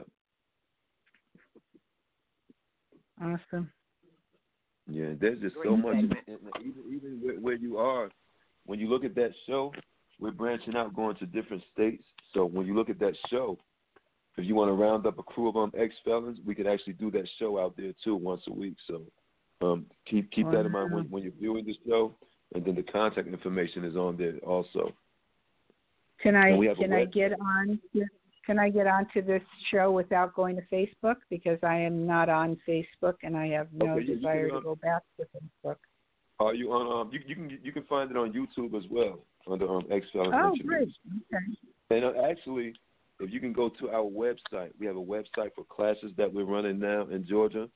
Awesome. Yeah, there's just Great so much. segment. Even where you are, when you look at that show, we're branching out, going to different states. So when you look at that show, if you want to round up a crew of ex-felons, we could actually do that show out there too once a week. So keep that in mind when you're viewing the show, and then the contact information is on there also. Can I get onto this show without going to Facebook, because I am not on Facebook and I have no desire to go back to Facebook. Are you on? You can find it on YouTube as well under ex-felon interviews. Great. Okay. And actually, if you can go to our website, we have a website for classes that we're running now in Georgia,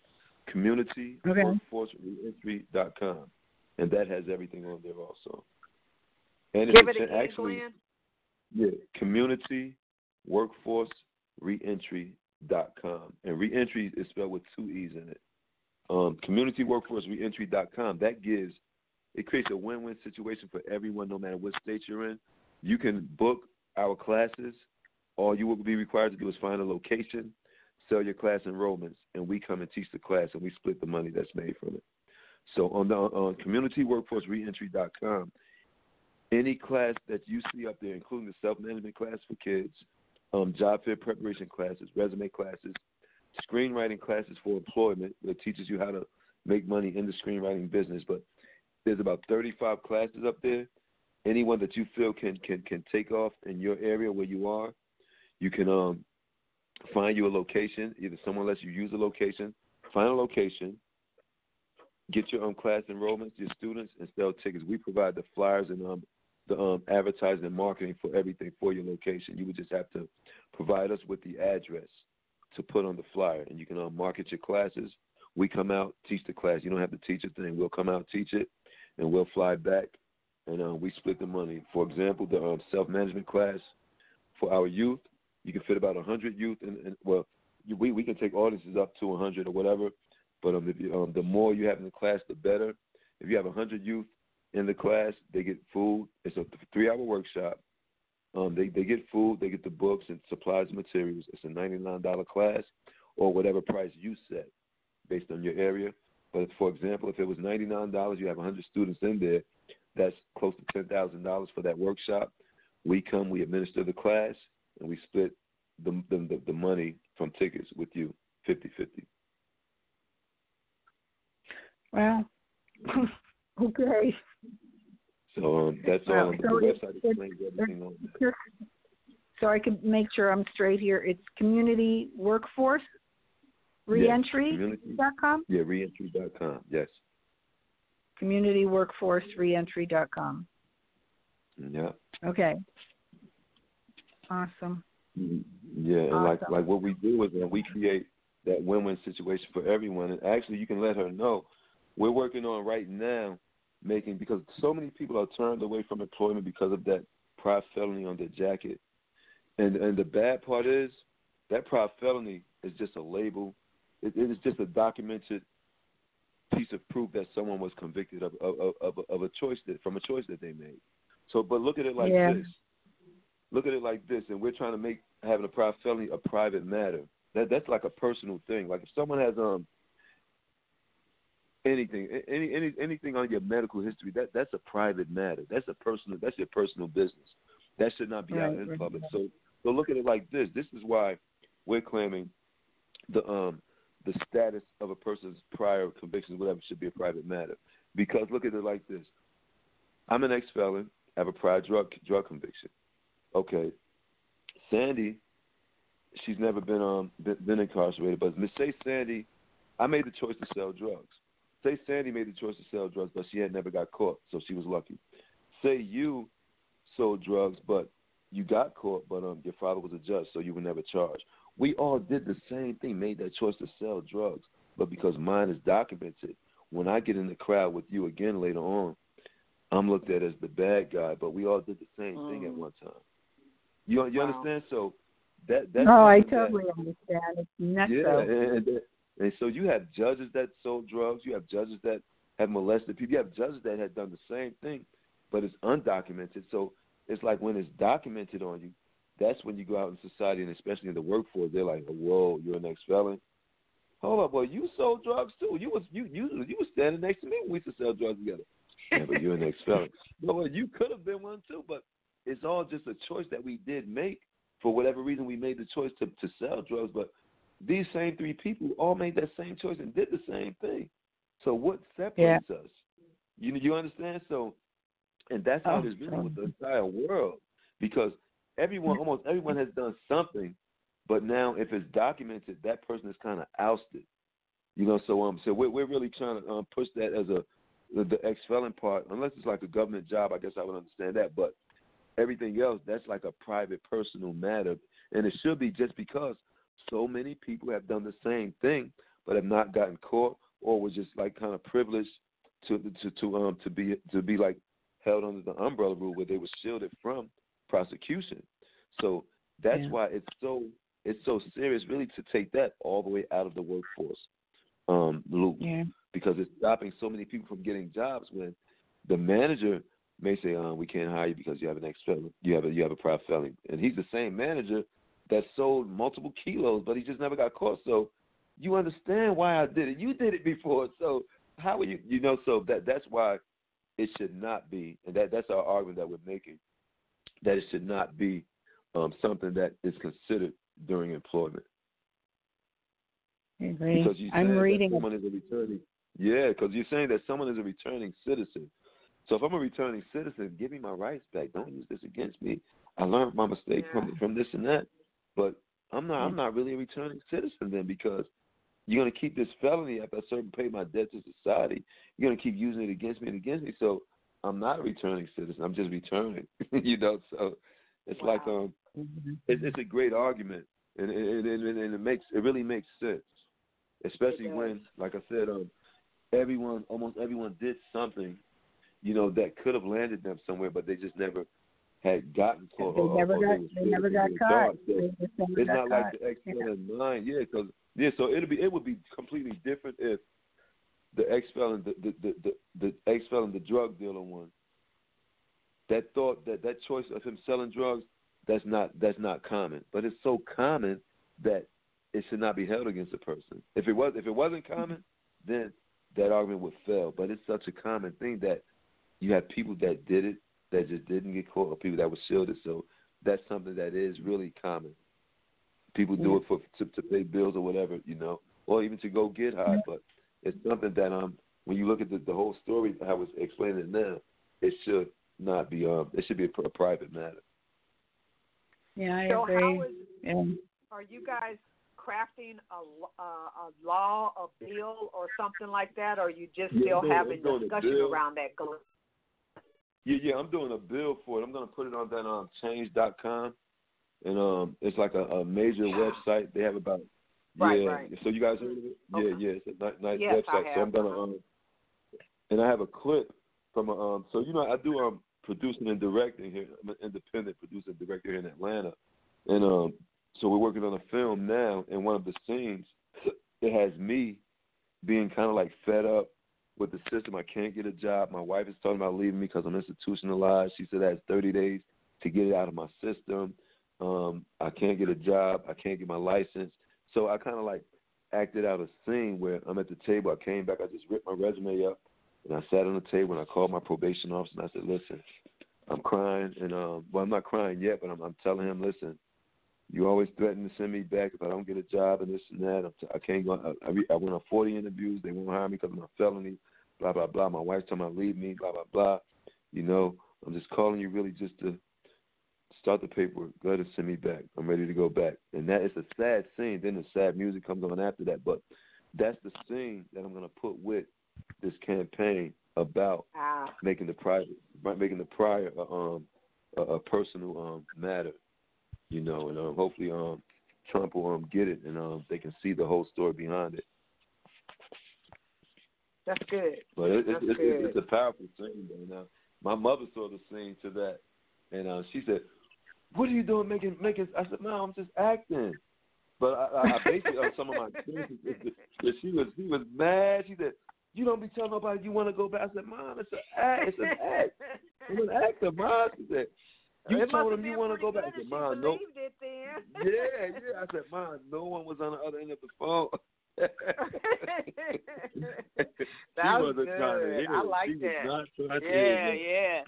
communityworkforcereentry.com, and that has everything on there also. And give it again, actually, Glenn. Yeah, communityworkforcereentry.com, and reentry is spelled with 2 E's in it. Communityworkforcereentry.com, it creates a win-win situation for everyone, no matter what state you're in. You can book our classes. All you will be required to do is find a location, sell your class enrollments, and we come and teach the class, and we split the money that's made from it. So on communityworkforcereentry.com, any class that you see up there, including the self-management class for kids, job fair preparation classes, resume classes, screenwriting classes for employment, that teaches you how to make money in the screenwriting business. But there's about 35 classes up there. Anyone that you feel can take off in your area where you are, you can find you a location. Either someone lets you use a location, find a location, get your class enrollments, your students, and sell tickets. We provide the flyers and the advertising and marketing for everything for your location. You would just have to provide us with the address to put on the flyer, and you can market your classes. We come out, teach the class. You don't have to teach a thing. We'll come out, teach it, and we'll fly back, and we split the money. For example, the self-management class for our youth, you can fit about 100 youth, we can take audiences up to 100 or whatever, but the more you have in the class, the better. If you have 100 youth in the class, they get food. It's a 3-hour workshop. They get food, they get the books and supplies and materials. It's a $99 class, or whatever price you set based on your area. But for example, if it was $99, you have 100 students in there, that's close to $10,000 for that workshop. We come, we administer the class, and we split the money from tickets with you, 50-50. Wow. Okay. So that's all. The website explains everything on that. So I can make sure I'm straight here. It's Community Workforce Reentry.com? Yeah, reentry.com, yes. CommunityWorkforceReentry.com. Yeah. Okay. Awesome. Yeah, and awesome. like what we do is we create that win-win situation for everyone. And actually, you can let her know we're working on right now because so many people are turned away from employment because of that prior felony on their jacket. And the bad part is that prior felony is just a label. It is just a documented piece of proof that someone was convicted of a choice from a choice that they made. So, but look at it like this. Look at it like this, and we're trying to make having a prior felony a private matter. That's like a personal thing. Like if someone has anything on your medical history, that's a private matter. That's your personal business. That should not be out in public. So look at it like this. This is why we're claiming the status of a person's prior convictions, whatever, should be a private matter. Because look at it like this. I'm an ex-felon. I have a prior drug conviction. Okay. Sandy, she's never been incarcerated, but say Sandy, I made the choice to sell drugs. Say Sandy made the choice to sell drugs, but she had never got caught, so she was lucky. Say you sold drugs, but you got caught, but your father was a judge, so you were never charged. we all did the same thing, made that choice to sell drugs. But because mine is documented, when I get in the crowd with you again later on, I'm looked at as the bad guy. But we all did the same thing at one time. You understand? So that's I totally understand. It's nuts. Yeah, and so you have judges that sold drugs. You have judges that have molested people. You have judges that have done the same thing, but it's undocumented. So it's like when it's documented on you, that's when you go out in society, and especially in the workforce, they're like, "Whoa, you're an ex-felon." Hold up, boy, you sold drugs too. You was standing next to me when we used to sell drugs together. Yeah, but you're an ex-felon. No, you could have been one too, but it's all just a choice that we did make. For whatever reason, we made the choice to sell drugs, but these same three people all made that same choice and did the same thing. So what separates us? You understand? So, and that's how it is really with the entire world, because almost everyone has done something, but now if it's documented, that person is kind of ousted. So we're really trying to push that as the ex-felon part, unless it's like a government job. I guess I would understand that, but everything else, that's like a private, personal matter, and it should be, just because so many people have done the same thing but have not gotten caught, or was just like kind of privileged to be like held under the umbrella rule where they were shielded from prosecution. So that's why it's so serious, really, to take that all the way out of the workforce loop, because it's stopping so many people from getting jobs. When the manager may say, "We can't hire you because you have an ex-felon, you have a prior felony," and he's the same manager that sold multiple kilos, but he just never got caught. So you understand why I did it. You did it before, so how are you? So that's why it should not be, and that's our argument that we're making, that it should not be something that is considered during employment. I agree. Because you're saying that someone is a returning. Yeah, because you're saying that someone is a returning citizen. So if I'm a returning citizen, give me my rights back. Don't use this against me. I learned my mistake from this and that. But I'm not really a returning citizen then, because you're going to keep this felony after I pay my debt to society. You're going to keep using it against me. So I'm not a returning citizen. I'm just returning. So it's like it's a great argument, and it really makes sense, especially when, like I said, almost everyone did something, that could have landed them somewhere, but they just never had gotten caught. They never got caught. It's not like the ex-felon mind, so it would be completely different if the ex-felon, the ex-felon, the drug dealer one, that thought that choice of him selling drugs, that's not common, but it's so common that it should not be held against a person. If it wasn't common, then that argument would fail. But it's such a common thing that you have people that did it that just didn't get caught, or people that were shielded. So that's something that is really common. People do it to pay bills or whatever, or even to go get high. But it's something that when you look at the whole story, how I was explaining it now, it should not be. It should be a private matter. Yeah, I agree. So are you guys crafting a law, a bill, or something like that, or are you just still having discussion around that going? Yeah, I'm doing a bill for it. I'm going to put it on that change.com, and it's like a major website. They have about right. So you guys heard of it? Okay. Yeah, it's a nice yes, website. So I'm gonna and I have a clip from So I do producing and directing here. I'm an independent producer and director here in Atlanta, and so we're working on a film now. And one of the scenes, it has me being kind of like fed up with the system. I can't get a job. My wife is talking about leaving me because I'm institutionalized. She said I had 30 days to get it out of my system. I can't get a job. I can't get my license. So I kind of like acted out a scene where I'm at the table. I came back. I just ripped my resume up, and I sat on the table, and I called my probation officer, and I said, "Listen, I'm crying, and I'm not crying yet, but I'm telling him, listen, you always threaten to send me back if I don't get a job and this and that. I can't go. I went on 40 interviews. They won't hire me because of my felony, blah, blah, blah. My wife's telling me to leave me, blah, blah, blah. I'm just calling you really just to start the paperwork. Go ahead and send me back. I'm ready to go back." And that is a sad scene. Then the sad music comes on after that. But that's the scene that I'm going to put with this campaign about making the prior a personal matter. And hopefully Trump will get it, and they can see the whole story behind it. That's good. But it's a powerful scene, though. Now, my mother saw the scene to that, and she said, "What are you doing making?" I said, "Mom, I'm just acting." But I basically on some of my experiences, she was mad. She said, "You don't be telling nobody you want to go back." I said, "Mom, it's an act. It's an act. I'm an actor, Mom." She said, "You told him you want to go back." I said, "Mom, no." It then. Yeah. I said, "Mom, no one was on the other end of the phone." That was good. I like that. Yeah.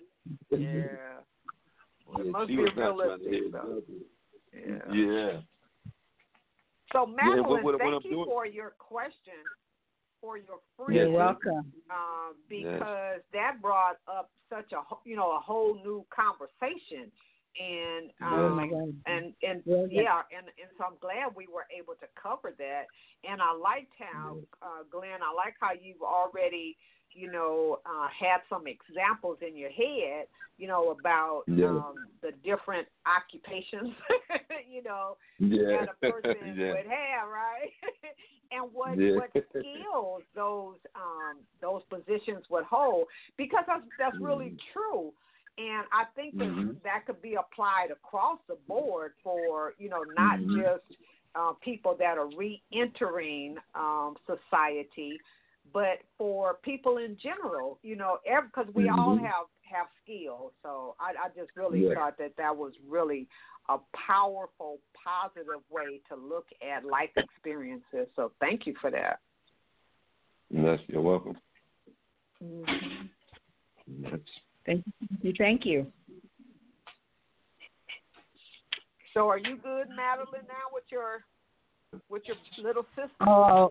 Well, it must be realistic, though. Yeah. So, Madeline, thank you for your question, for your free. You're welcome. Because that brought up such a whole new conversation. And oh my God. And so I'm glad we were able to cover that. And I liked how Glenn, I like how you've already had some examples in your head, about the different occupations, that a person would have, right? And what skills those positions would hold, because that's really true. And I think that could be applied across the board for, not just people that are re-entering society, but for people in general, because we all have skills. So I just really thought that was really a powerful, positive way to look at life experiences. So thank you for that. Yes, you're welcome. Mm-hmm. Thank you. So are you good, Madeline, now with your little sister? Oh,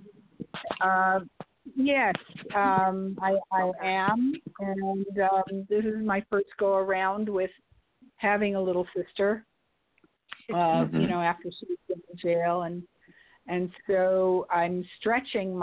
yes, I am, and this is my first go around with having a little sister. After she was in jail, and so I'm stretching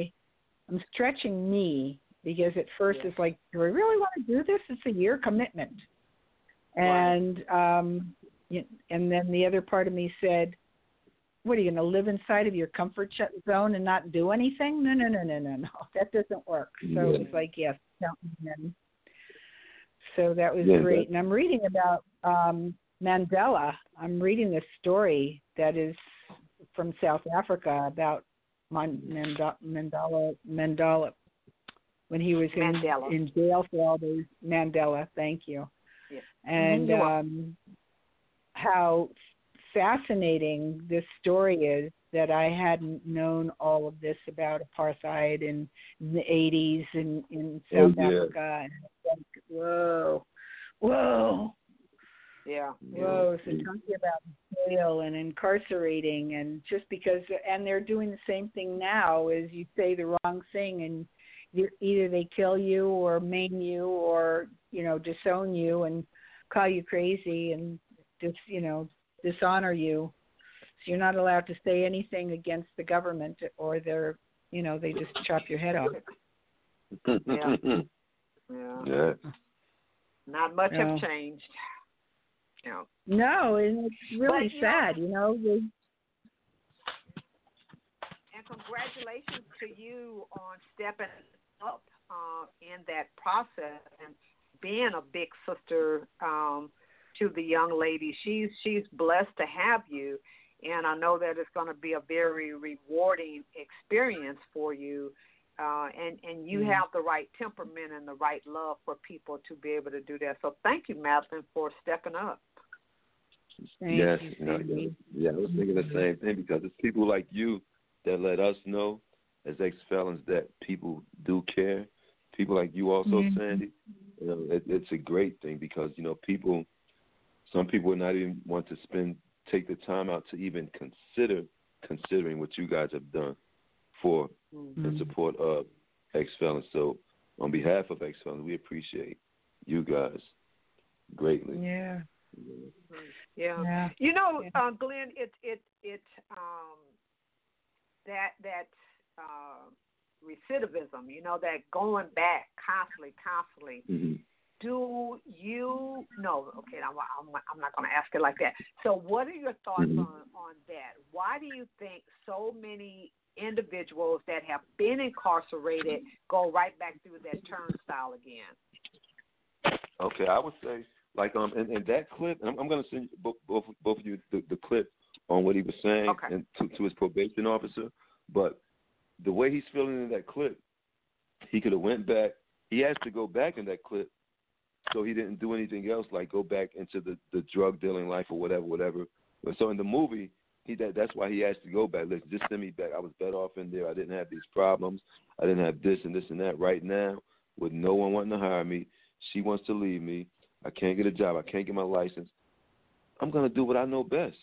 me. Because at first it's like, do I really want to do this? It's a year commitment. And and then the other part of me said, what, are you going to live inside of your comfort zone and not do anything? No. That doesn't work. So it's like, yes, count me in. So that was great. And I'm reading about Mandela. I'm reading this story that is from South Africa about Mandela. When he was in jail for all those Mandela, thank you. Yeah. And how fascinating this story is, that I hadn't known all of this about apartheid in the 80s in South Africa. And it's like, whoa. Yeah. Whoa. So talking about jail and incarcerating, and just because, and they're doing the same thing now, is you say the wrong thing and either they kill you or maim you or, disown you and call you crazy and just, dishonor you. So you're not allowed to say anything against the government, or they're, they just chop your head off. Yeah. Not much have changed. No, and it's really sad, And congratulations to you on stepping up in that process and being a big sister to the young lady. She's blessed to have you, and I know that it's going to be a very rewarding experience for you. And you have the right temperament and the right love for people to be able to do that. So thank you, Madeline, for stepping up. Yes, I was thinking the same thing, because it's people like you that let us know as ex-felons that people do care. People like you also, Sandy. It's a great thing, because some people would not even want to take the time out to even considering what you guys have done for in support of ex-felons. So on behalf of ex-felons, we appreciate you guys greatly. Yeah. Glenn, that recidivism, that going back constantly, do you no? Okay, I'm not going to ask it like that. So, what are your thoughts on that? Why do you think so many individuals that have been incarcerated go right back through that turnstile again? Okay, I would say like in that clip, and I'm going to send both of you the clip on what he was saying and to his probation officer. But the way he's feeling in that clip, he could have went back. He has to go back in that clip, so he didn't do anything else like go back into the drug dealing life or whatever. So in the movie, that's why he has to go back. Listen, just send me back. I was better off in there. I didn't have these problems. I didn't have this and this and that. Right now, with no one wanting to hire me, she wants to leave me. I can't get a job. I can't get my license. I'm gonna do what I know best.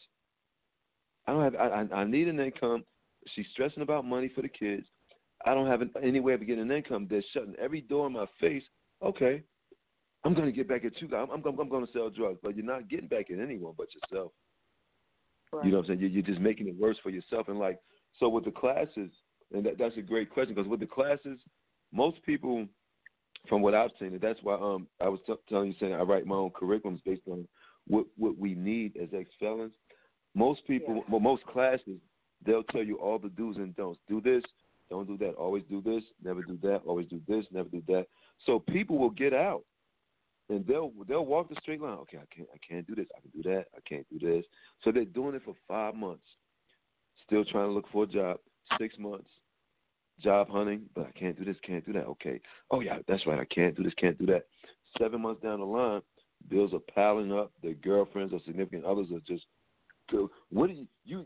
I need an income. She's stressing about money for the kids. I don't have any way of getting an income. They're shutting every door in my face. Okay, I'm going to get back at you guys. I'm going to sell drugs. But you're not getting back at anyone but yourself. Right. You know what I'm saying? You're just making it worse for yourself. And, like, so with the classes, and that's a great question, because with the classes, most people, from what I've seen, and that's why I was telling you, saying I write my own curriculums based on what we need as ex-felons. Most people, well, most classes, they'll tell you all the do's and don'ts. Do this, don't do that. Always do this, never do that. Always do this, never do that. So people will get out, and they'll walk the straight line. Okay, I can't do this. I can do that. I can't do this. So they're doing it for 5 months, still trying to look for a job. 6 months, job hunting, but I can't do this, can't do that. Okay. Oh yeah, that's right. I can't do this, can't do that. 7 months down the line, bills are piling up. Their girlfriends or significant others are just. What do you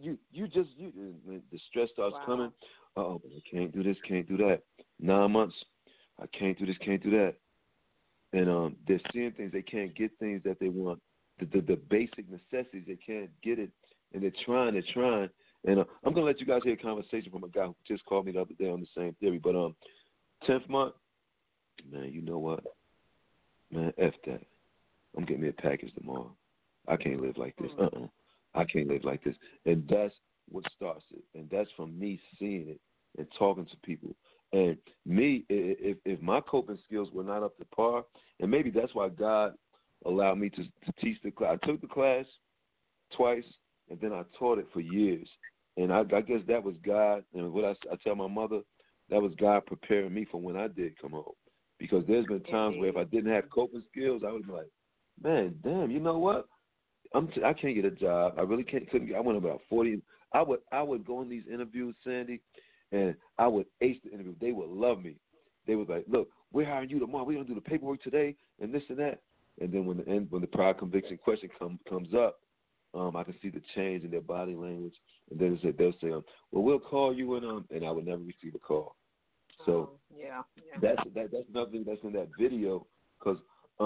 the stress starts coming. Oh, I can't do this, can't do that. 9 months, I can't do this, can't do that. And they're seeing things, they can't get things that they want. The basic necessities, they can't get it, and they're trying. And I'm gonna let you guys hear a conversation from a guy who just called me the other day on the same theory. But 10th month, man, you know what? Man, F that. I'm getting me a package tomorrow. I can't live like this. I can't live like this. And that's what starts it. And that's from me seeing it and talking to people. And me, if my coping skills were not up to par, and maybe that's why God allowed me to teach the class. I took the class twice, and then I taught it for years. And I guess that was God. And what I tell my mother, that was God preparing me for when I did come home. Because there's been times where if I didn't have coping skills, I would be like, man, damn, you know what? I can't get a job. I really couldn't get. I went about 40. I would go in these interviews, Sandy, and I would ace the interview. They would love me. They would like, look, we're hiring you tomorrow. We're gonna do the paperwork today, and this and that. And then when the prior conviction question comes up, I can see the change in their body language. And then they'll say, well, we'll call you, and I would never receive a call. So that's nothing that's in that video, because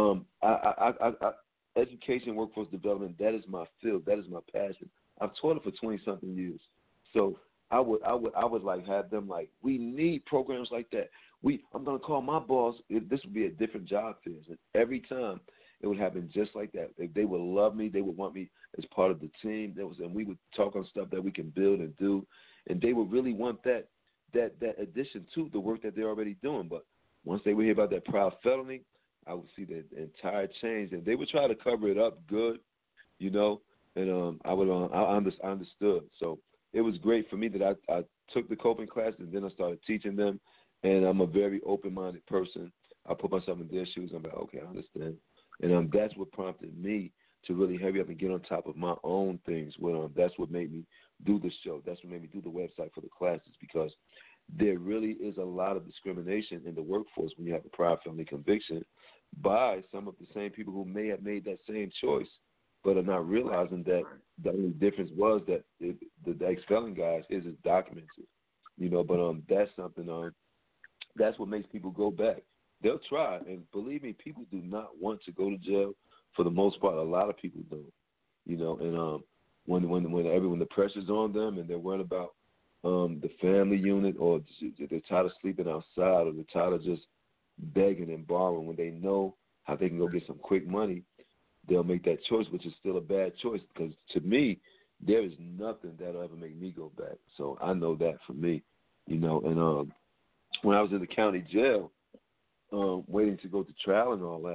I education, workforce development, that is my field. That is my passion. I've taught it for 20-something years. So I would like have them like, we need programs like that. I'm going to call my boss. This would be a different job fair. And every time it would happen just like that. They would love me. They would want me as part of the team. And we would talk on stuff that we can build and do. And they would really want that addition to the work that they're already doing. But once they would hear about that prior felony, I would see the entire change, and they would try to cover it up good, you know. And I understood. So it was great for me that I took the coping class, and then I started teaching them. And I'm a very open-minded person. I put myself in their shoes. I'm like, okay, I understand. And that's what prompted me to really hurry up and get on top of my own things. That's what made me do the show. That's what made me do the website for the classes, because there really is a lot of discrimination in the workforce when you have a prior felony conviction by some of the same people who may have made that same choice, but are not realizing that the only difference was that the ex-felon guys isn't documented, you know. But that's something. That's what makes people go back. They'll try, and believe me, people do not want to go to jail. For the most part, a lot of people don't, you know. And when the pressure's on them and they're worried about the family unit, or they're tired of sleeping outside, or they're tired of just begging and borrowing, when they know how they can go get some quick money, they'll make that choice, which is still a bad choice, because to me, there is nothing that'll ever make me go back. So I know that for me, you know. And when I was in the county jail, waiting to go to trial and all that,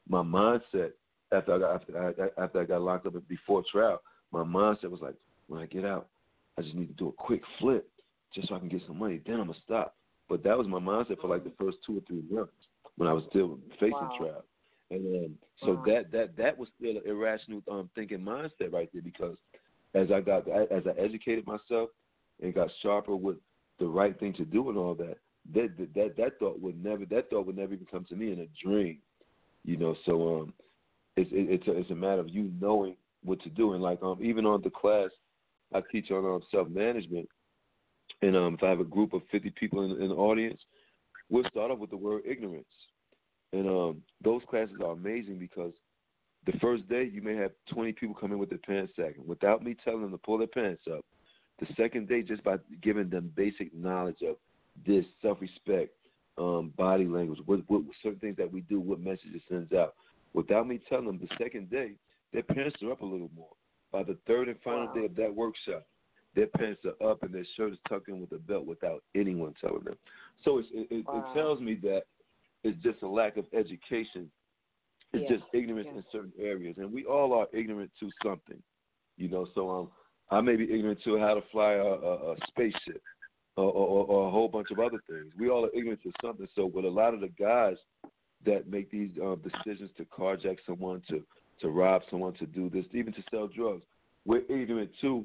my mindset after I got locked up before trial, my mindset was like, when I get out, I just need to do a quick flip just so I can get some money. Then I'm gonna stop. But that was my mindset for like the first 2 or 3 months when I was still facing trial. And so that was still an irrational thinking mindset right there, because as I educated myself and got sharper with the right thing to do and all that, that thought would never even come to me in a dream, you know. So it's a matter of you knowing what to do. And like even on the class I teach on self-management, and if I have a group of 50 people in the audience, we'll start off with the word ignorance. And those classes are amazing because the first day you may have 20 people come in with their pants sagging without me telling them to pull their pants up. The second day, just by giving them basic knowledge of this, self-respect, body language, what certain things that we do, what message it sends out. Without me telling them, the second day, their pants are up a little more. By the third and final day of that workshop, their pants are up and their shirt is tucked in with a belt without anyone telling them. So it tells me that it's just a lack of education. It's just ignorance in certain areas. And we all are ignorant to something, you know. So I may be ignorant to how to fly a spaceship or a whole bunch of other things. We all are ignorant to something. So with a lot of the guys that make these decisions to carjack someone, to rob someone, to do this, even to sell drugs, we're ignorant to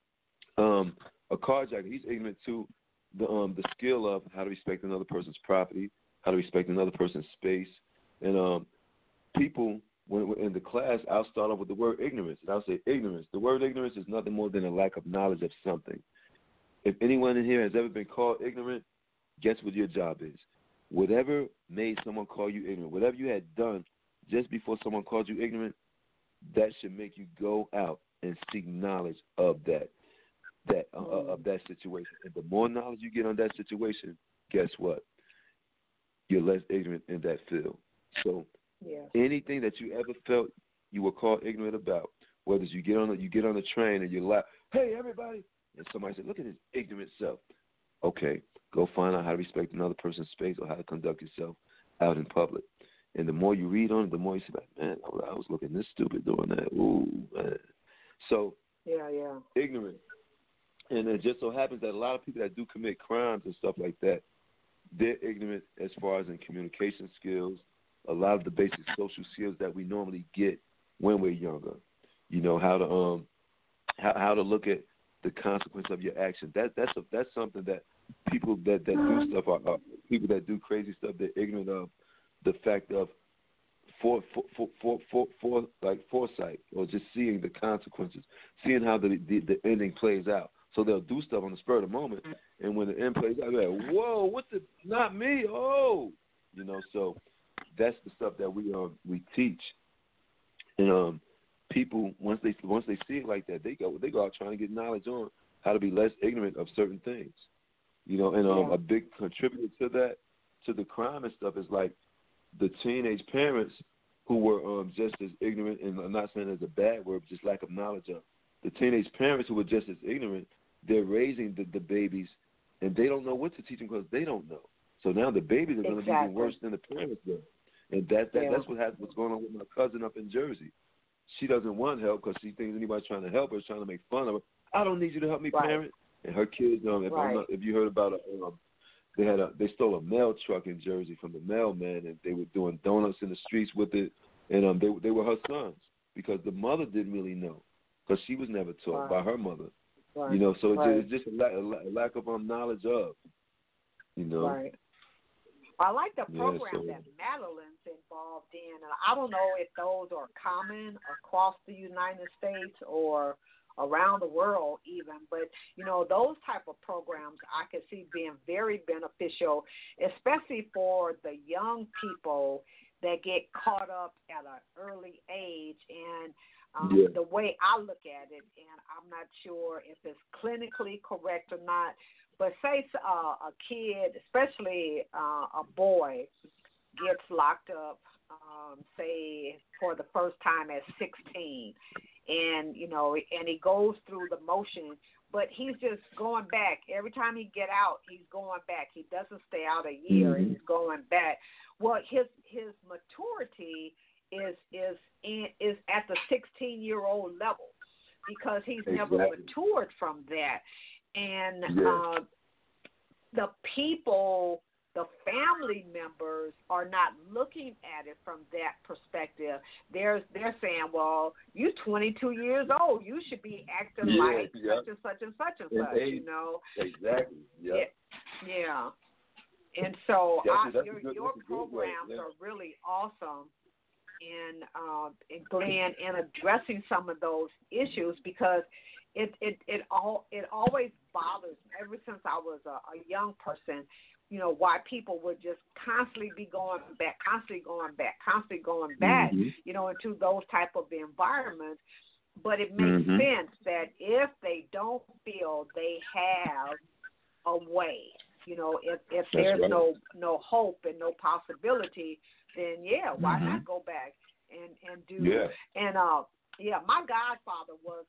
a carjacker. He's ignorant to the skill of how to respect another person's property, how to respect another person's space. And people, when in the class, I'll start off with the word ignorance, and I'll say ignorance. The word ignorance is nothing more than a lack of knowledge of something. If anyone in here has ever been called ignorant, guess what your job is? Whatever made someone call you ignorant, whatever you had done just before someone called you ignorant, that should make you go out and seek knowledge of that situation. And the more knowledge you get on that situation, guess what? You're less ignorant in that field. So anything that you ever felt you were called ignorant about, whether you get on the train and you laugh, hey everybody, and somebody said, look at his ignorant self. Okay, go find out how to respect another person's space or how to conduct yourself out in public. And the more you read on it, the more you say, man, I was looking this stupid doing that. Ooh, man. So ignorant. And it just so happens that a lot of people that do commit crimes and stuff like that, they're ignorant as far as in communication skills, a lot of the basic social skills that we normally get when we're younger. You know, how to look at the consequence of your action. That's something that people that do stuff are people that do crazy stuff. They're ignorant of the fact of foresight, or just seeing the consequences, seeing how the ending plays out. So they'll do stuff on the spur of the moment, and when the end plays out, they're like, whoa, what the? Not me! Oh, you know. So that's the stuff that we teach, and people once they see it like that, they go out trying to get knowledge on how to be less ignorant of certain things, you know. And a big contributor to that, to the crime and stuff, is like the teenage parents who were just as ignorant, and I'm not saying it's a bad word, but just lack of knowledge of the teenage parents who were just as ignorant. They're raising the babies, and they don't know what to teach them because they don't know. So now the babies are going to be even worse than the parents were. And that's what's going on with my cousin up in Jersey. She doesn't want help because she thinks anybody trying to help her is trying to make fun of her. I don't need you to help me, parent. And her kids, if you heard about it, they stole a mail truck in Jersey from the mailman, and they were doing donuts in the streets with it, and they were her sons because the mother didn't really know because she was never taught by her mother. Right. You know, so it's just a lack of knowledge of, you know. Right. I like the program that Madeline's involved in. I don't know if those are common across the United States or around the world even, but, you know, those type of programs I could see being very beneficial, especially for the young people that get caught up at an early age. And the way I look at it, and I'm not sure if it's clinically correct or not, but say a kid, especially a boy, gets locked up, say for the first time at 16, and you know, and he goes through the motion, but he's just going back every time he get out. He's going back. He doesn't stay out a year, and he's going back. Well, his maturity is at the 16-year-old level because he's never matured from that. And the people, the family members are not looking at it from that perspective. They're saying, well, you're 22 years old. You should be acting like such and such and such and such, you know. Exactly, Yeah. And so your programs are really awesome in Glenn, in addressing some of those issues because it always bothers me ever since I was a young person, you know, why people would just constantly be going back, you know, into those type of environments. But it makes sense that if they don't feel they have a way, you know, if there's no hope and no possibility, then why not go back and do and my godfather was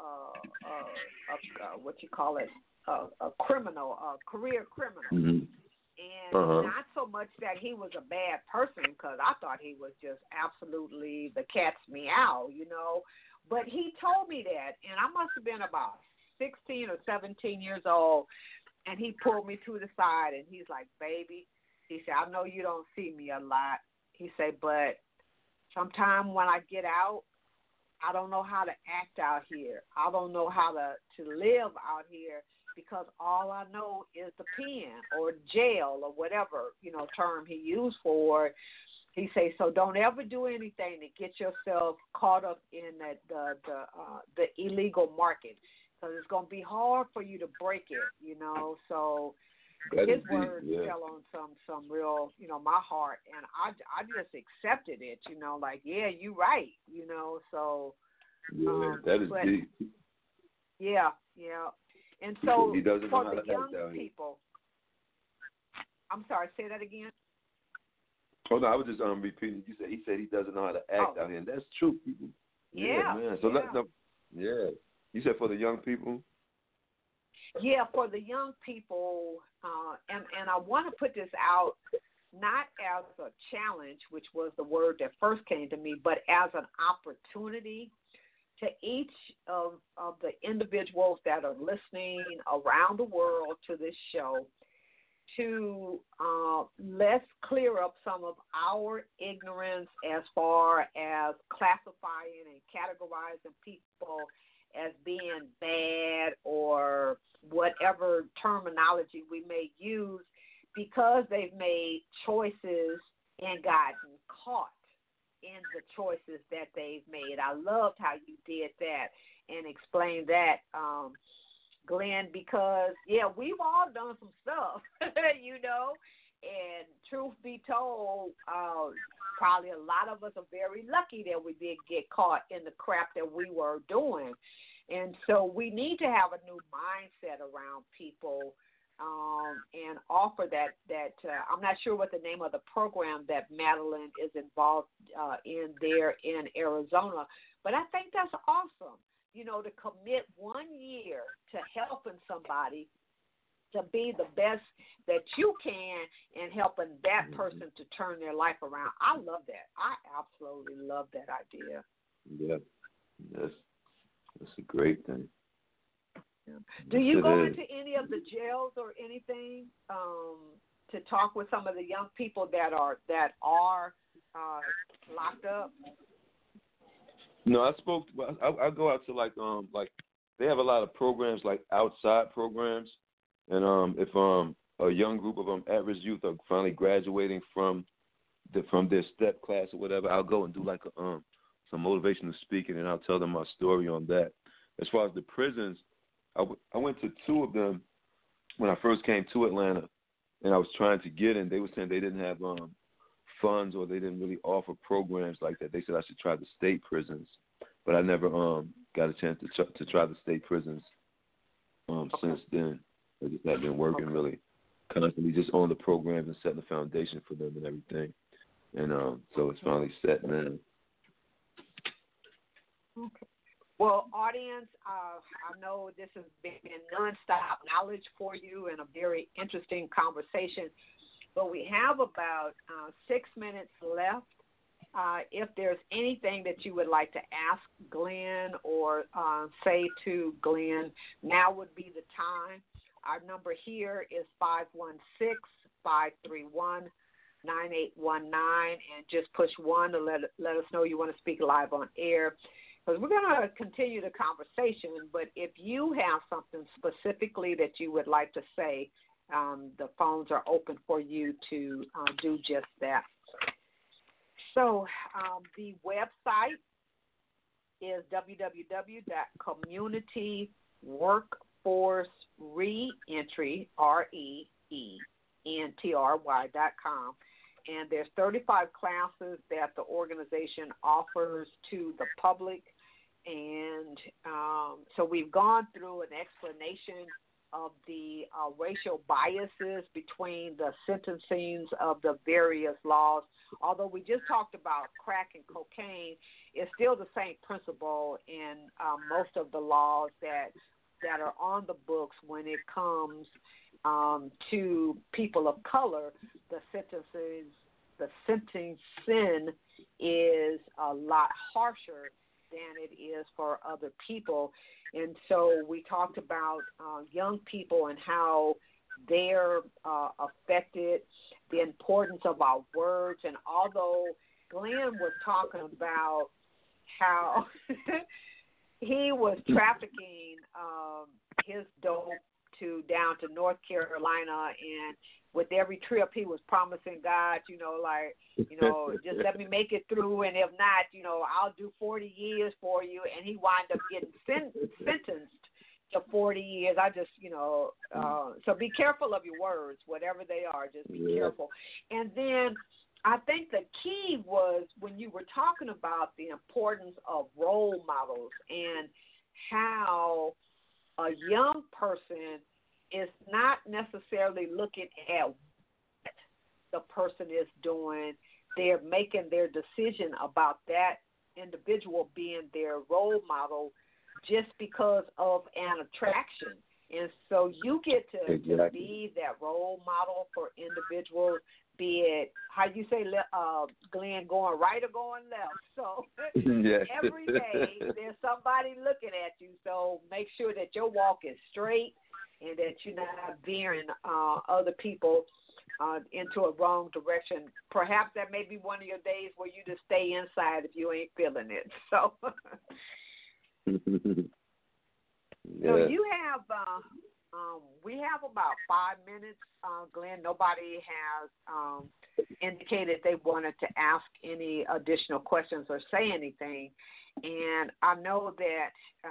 a criminal, a career criminal. And not so much that he was a bad person, because I thought he was just absolutely the cat's meow, you know. But he told me that, and I must have been about 16 or 17 years old, and he pulled me to the side, and he's like, baby, he said, I know you don't see me a lot. He said, but sometime when I get out, I don't know how to act out here. I don't know how to live out here, because all I know is the pen or jail or whatever, you know, term he used for it. He say, so don't ever do anything to get yourself caught up in the illegal market, because it's going to be hard for you to break it, you know. So his words fell on some real, you know, my heart, and I just accepted it, you know, like, yeah, you're right, you know. So that is deep. Yeah. And so for the young people, I'm sorry, say that again. Oh no, I was just repeating. He said he doesn't know how to act out here, and that's true. People. Yeah, man. So you said for the young people. Yeah, for the young people, and I want to put this out not as a challenge, which was the word that first came to me, but as an opportunity to each of the individuals that are listening around the world to this show to let's clear up some of our ignorance as far as classifying and categorizing people as being bad or whatever terminology we may use, because they've made choices and gotten caught in the choices that they've made. I loved how you did that and explained that, Glenn, because, we've all done some stuff, you know, and truth be told, probably a lot of us are very lucky that we did get caught in the crap that we were doing. And so we need to have a new mindset around people and offer that I'm not sure what the name of the program that Madeline is involved in there in Arizona, but I think that's awesome, you know, to commit 1 year to helping somebody to be the best that you can and helping that person to turn their life around. I love that. I absolutely love that idea. Yeah, that's a great thing. Do you go into any of the jails or anything to talk with some of the young people that are locked up? No, I go out to like they have a lot of programs, like outside programs, and if a young group of at-risk youth are finally graduating from their step class or whatever, I'll go and do like some motivational speaking, and I'll tell them my story on that. As far as the prisons, I went to 2 of them when I first came to Atlanta, and I was trying to get in. They were saying they didn't have funds, or they didn't really offer programs like that. They said I should try the state prisons, but I never got a chance to try the state prisons since then. I just haven't been working really constantly just on the programs and setting the foundation for them and everything. And so it's finally set now. Okay. Well, audience, I know this has been nonstop knowledge for you and a very interesting conversation, but we have about 6 minutes left. if there's anything that you would like to ask Glenn or say to Glenn, now would be the time. Our number here is 516-531-9819, and just push 1 to let us know you want to speak live on air. Because we're going to continue the conversation, but if you have something specifically that you would like to say, the phones are open for you to do just that. So the website is www.communityworkforcereentry.com. And there's 35 classes that the organization offers to the public. And so we've gone through an explanation of the racial biases between the sentencings of the various laws. Although we just talked about crack and cocaine, it's still the same principle in most of the laws that are on the books when it comes to people of color. The sentencing is a lot harsher than it is for other people. And so we talked about young people and how they're affected, the importance of our words. And although Glenn was talking about how he was trafficking his dope down to North Carolina, and with every trip he was promising God, just let me make it through, and if not, I'll do 40 years for you, and he wound up getting sentenced to 40 years. I just, so be careful of your words, whatever they are, just be careful. And then I think the key was when you were talking about the importance of role models and how a young person is not necessarily looking at what the person is doing. They're making their decision about that individual being their role model just because of an attraction. And so you get to be that role model for individuals, be it, how you say, Glenn, going right or going left. So every day there's somebody looking at you. So make sure that your walk is straight and that you're not veering other people into a wrong direction. Perhaps that may be one of your days where you just stay inside if you ain't feeling it. So, so you have, we have about 5 minutes, Glenn. Nobody has indicated they wanted to ask any additional questions or say anything. And I know that,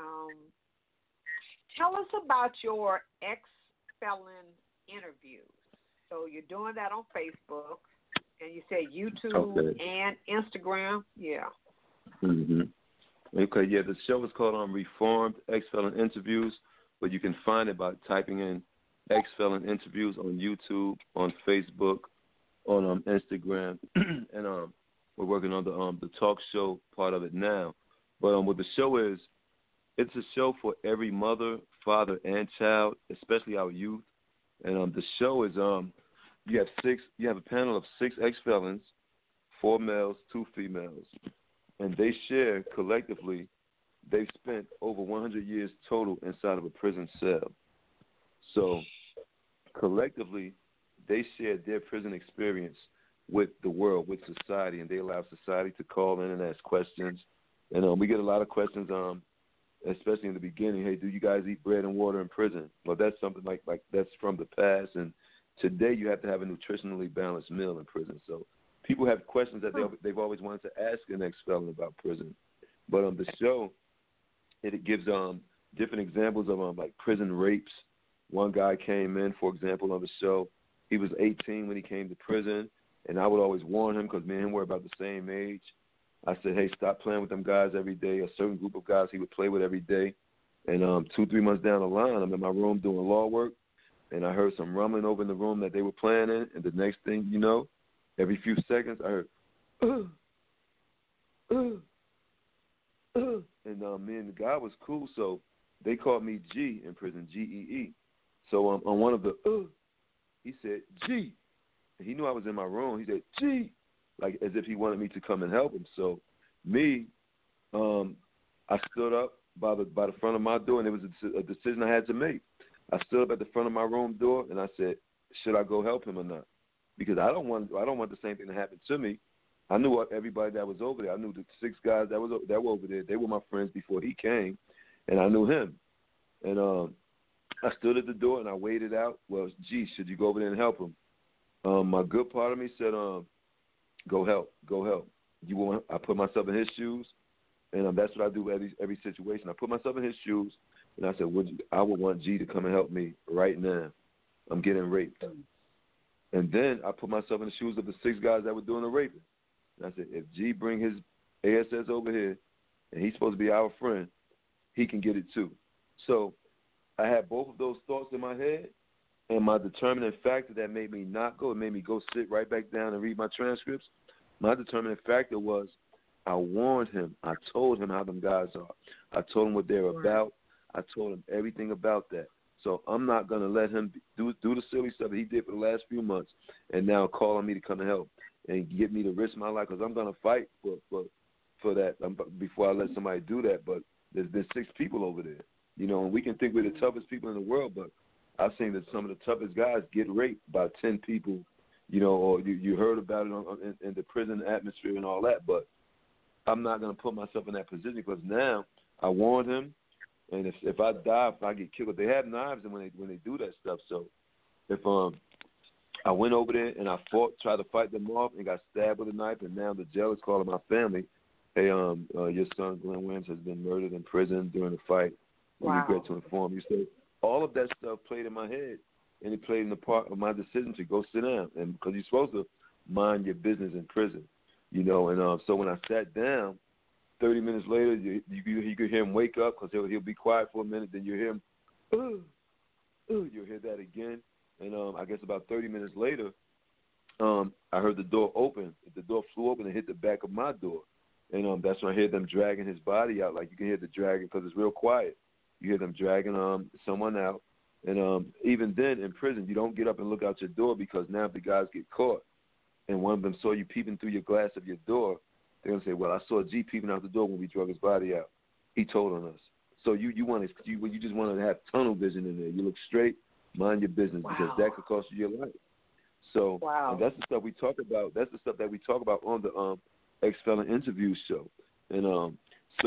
tell us about your ex-felon interviews. So you're doing that on Facebook, and you said YouTube and Instagram. Yeah. Okay, the show is called Reformed Ex-Felon Interviews, but you can find it by typing in Ex-Felon Interviews on YouTube, on Facebook, on Instagram, and we're working on the talk show part of it now. But what the show is, it's a show for every mother, father, and child, especially our youth. And the show is you have a panel of 6 ex-felons, 4 males, 2 females, and they share collectively. They've spent over 100 years total inside of a prison cell. So collectively, they share their prison experience with the world, with society, and they allow society to call in and ask questions. And we get a lot of questions, especially in the beginning. Hey, do you guys eat bread and water in prison? Well, that's something like that's from the past. And today you have to have a nutritionally balanced meal in prison. So people have questions that they've always wanted to ask an ex-felon about prison. But the show, it gives different examples of like prison rapes. One guy came in, for example, on the show. He was 18 when he came to prison, and I would always warn him because me and him were about the same age. I said, hey, stop playing with them guys every day. A certain group of guys he would play with every day. And 2-3 months down the line, I'm in my room doing law work, and I heard some rumbling over in the room that they were playing in. And the next thing you know, every few seconds, I heard, and me and the guy was cool, so they called me G in prison, G-E-E. So on one of the, he said, G. And he knew I was in my room. He said, G. like as if he wanted me to come and help him. So me, I stood up by the front of my door, and it was a decision I had to make. I stood up at the front of my room door, and I said, should I go help him or not? Because I don't want the same thing to happen to me. I knew everybody that was over there. I knew the 6 guys that were over there. They were my friends before he came, and I knew him. And I stood at the door and I waited out. Well, gee, should you go over there and help him? My good part of me said, go help. You want? I put myself in his shoes, and that's what I do every situation. I put myself in his shoes, and I said, I would want G to come and help me right now. I'm getting raped. And then I put myself in the shoes of the 6 guys that were doing the raping. And I said, if G bring his ASS over here, and he's supposed to be our friend, he can get it too. So I had both of those thoughts in my head, and my determining factor that made me not go, it made me go sit right back down and read my transcripts. My determining factor was I warned him. I told him how them guys are. I told him what they're about. I told him everything about that. So I'm not going to let him do the silly stuff that he did for the last few months and now call on me to come and help and get me to risk my life, because I'm going to fight for that before I let somebody do that. But there's 6 people over there, you know, and we can think we're the toughest people in the world, but I've seen that some of the toughest guys get raped by 10 people, you know, or you heard about it in the prison atmosphere and all that. But I'm not going to put myself in that position, because now I warned him, and if I die, if I get killed, they have knives and when they do that stuff. So if I went over there and I tried to fight them off and got stabbed with a knife, and now the jail is calling my family, hey, your son Glenn Williams has been murdered in prison during the fight. We regret to inform you. So all of that stuff played in my head, and it played in the part of my decision to go sit down, and because you're supposed to mind your business in prison, you know. And so when I sat down, 30 minutes later, you could hear him wake up, because he'll be quiet for a minute. Then you hear him, you'll hear that again. And I guess about 30 minutes later, I heard the door open. The door flew open and hit the back of my door. And that's when I heard them dragging his body out. Like you can hear the dragging, because it's real quiet. You hear them dragging someone out. And even then in prison, you don't get up and look out your door, because now if the guys get caught and one of them saw you peeping through your glass of your door, they're going to say, well, I saw G peeping out the door when we drug his body out. He told on us. So you just want to have tunnel vision in there. You look straight, mind your business, because that could cost you your life. So and that's the stuff we talk about. That's the stuff that we talk about on the Ex-Felon Interviews show. And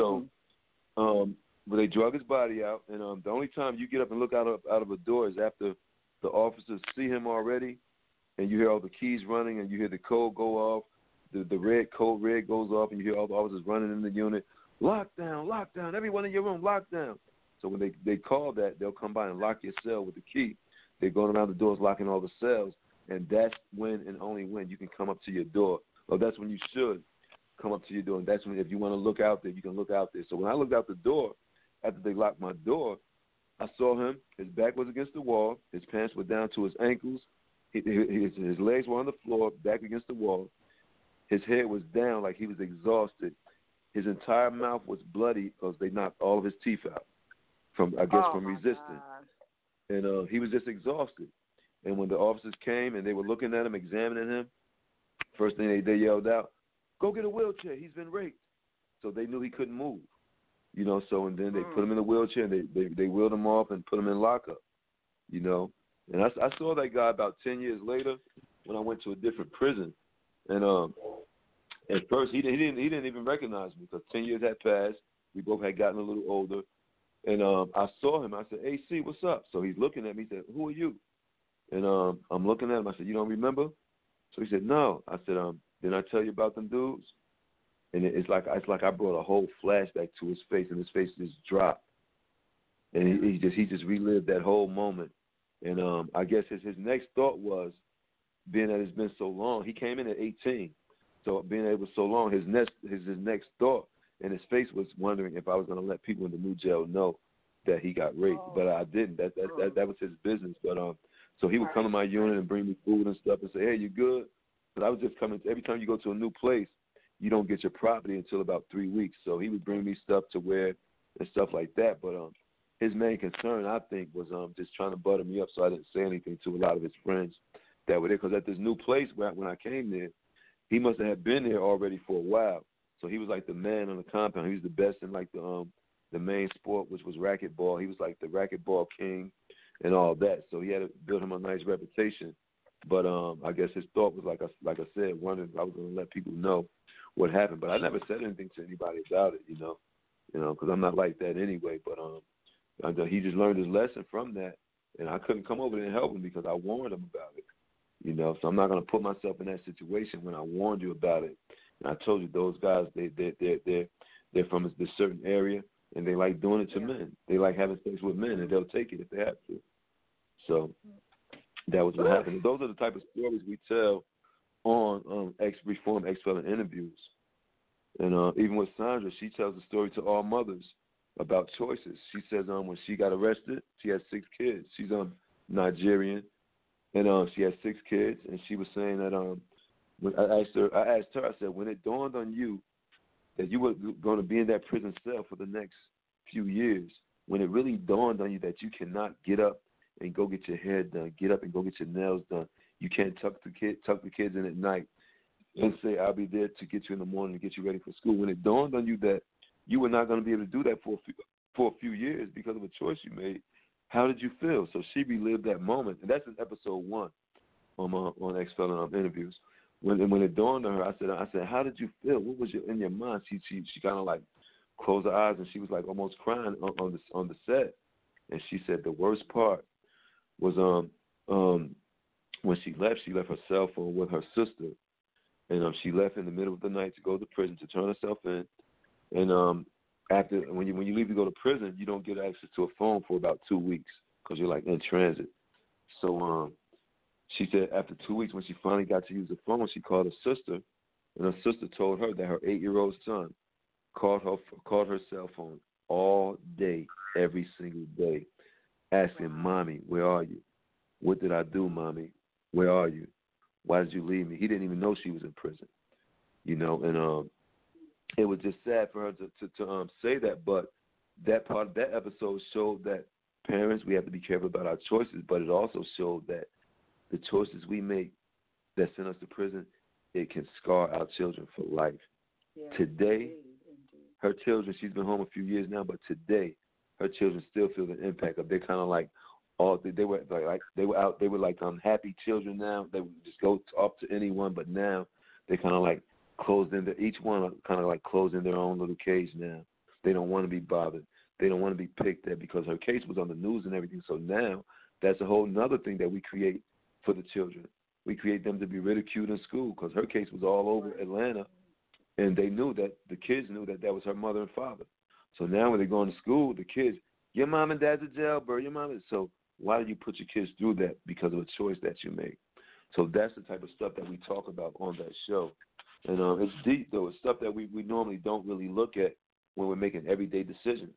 but they drug his body out, and the only time you get up and look out of a door is after the officers see him already, and you hear all the keys running, and you hear the code go off, the red goes off, and you hear all the officers running in the unit, lockdown, everyone in your room, lockdown. So when they call that, they'll come by and lock your cell with the key. They're going around the doors locking all the cells, and that's when and only when you can come up to your door. Or that's when you should come up to your door, and that's when, if you want to look out there, you can look out there. So when I looked out the door, after they locked my door, I saw him. His back was against the wall. His pants were down to his ankles. His legs were on the floor, back against the wall. His head was down like he was exhausted. His entire mouth was bloody because they knocked all of his teeth out from resisting. God. And he was just exhausted. And when the officers came and they were looking at him, examining him, first thing they yelled out, "Go get a wheelchair. He's been raped." So they knew he couldn't move. You know, so and then they put him in a wheelchair and they wheeled him off and put him in lockup, you know. And I saw that guy about 10 years later when I went to a different prison. And at first he didn't even recognize me, because 10 years had passed. We both had gotten a little older. And I saw him. I said, "AC, what's up?" So he's looking at me. He said, "Who are you?" And I'm looking at him. I said, "You don't remember?" So he said, "No." I said, "Didn't I tell you about them dudes?" And it's like I brought a whole flashback to his face, and his face just dropped. And he just relived that whole moment. And I guess his next thought was, being that it's been so long, he came in at 18. So being that it was so long, his next thought and his face was wondering if I was going to let people in the new jail know that he got raped. But I didn't. That was his business. But so he would come to my unit and bring me food and stuff and say, "Hey, you good?" But I was just coming. Every time you go to a new place, you don't get your property until about 3 weeks. So he would bring me stuff to wear and stuff like that. But his main concern, I think, was just trying to butter me up so I didn't say anything to a lot of his friends that were there. Because at this new place when I came there, he must have been there already for a while. So he was like the man on the compound. He was the best in like the main sport, which was racquetball. He was like the racquetball king and all that. So he had to build him a nice reputation. But I guess his thought was, like I said, wondering if I was going to let people know what happened. But I never said anything to anybody about it, because I'm not like that anyway. But he just learned his lesson from that, and I couldn't come over there and help him because I warned him about it. So I'm not going to put myself in that situation when I warned you about it. And I told you those guys, they're from this certain area, and they like doing it to men. They like having sex with men, and they'll take it if they have to. So that was what happened. Those are the type of stories we tell on Reform Ex-Felon interviews. And even with Sandra, she tells the story to all mothers about choices. She says when she got arrested, she had 6 kids. She's Nigerian, and she had 6 kids. And she was saying that when I asked her, I said, when it dawned on you that you were going to be in that prison cell for the next few years, when it really dawned on you that you cannot get up and go get your hair done, get up and go get your nails done. You can't tuck the kids in at night and say, I'll be there to get you in the morning to get you ready for school. When it dawned on you that you were not going to be able to do that for a few years because of a choice you made, how did you feel? So she relived that moment, and that's in episode 1 on Ex-Felon interviews. When it dawned on her, I said, how did you feel? What was in your mind? She kind of like closed her eyes, and she was like almost crying on the set. And she said the worst part was when she left her cell phone with her sister, and she left in the middle of the night to go to prison to turn herself in. And after when you leave to go to prison, you don't get access to a phone for about 2 weeks because you're like in transit. So she said after 2 weeks, when she finally got to use the phone, she called her sister, and her sister told her that her 8-year-old son called her cell phone all day, every single day, asking, Mommy, where are you? What did I do, Mommy? Where are you? Why did you leave me? He didn't even know she was in prison, and it was just sad for her to say that. But that part of that episode showed that parents, we have to be careful about our choices, but it also showed that the choices we make that send us to prison, it can scar our children for life. Yeah, today, her children, she's been home a few years now, but today, her children still feel the impact of. They're kind of like they were like happy children now. They would just go up to anyone, but now they kind of like closed in. Each one are kind of like closed in their own little cage now. They don't want to be bothered. They don't want to be picked at because her case was on the news and everything. So now that's a whole nother thing that we create for the children. We create them to be ridiculed in school because her case was all over Atlanta, and they knew that the kids knew that was her mother and father. So now when they're going to school, the kids, your mom and dad's a jailbird. Your mom is so. Why did you put your kids through that? Because of a choice that you made. So that's the type of stuff that we talk about on that show. And it's deep, though. It's stuff that we normally don't really look at when we're making everyday decisions.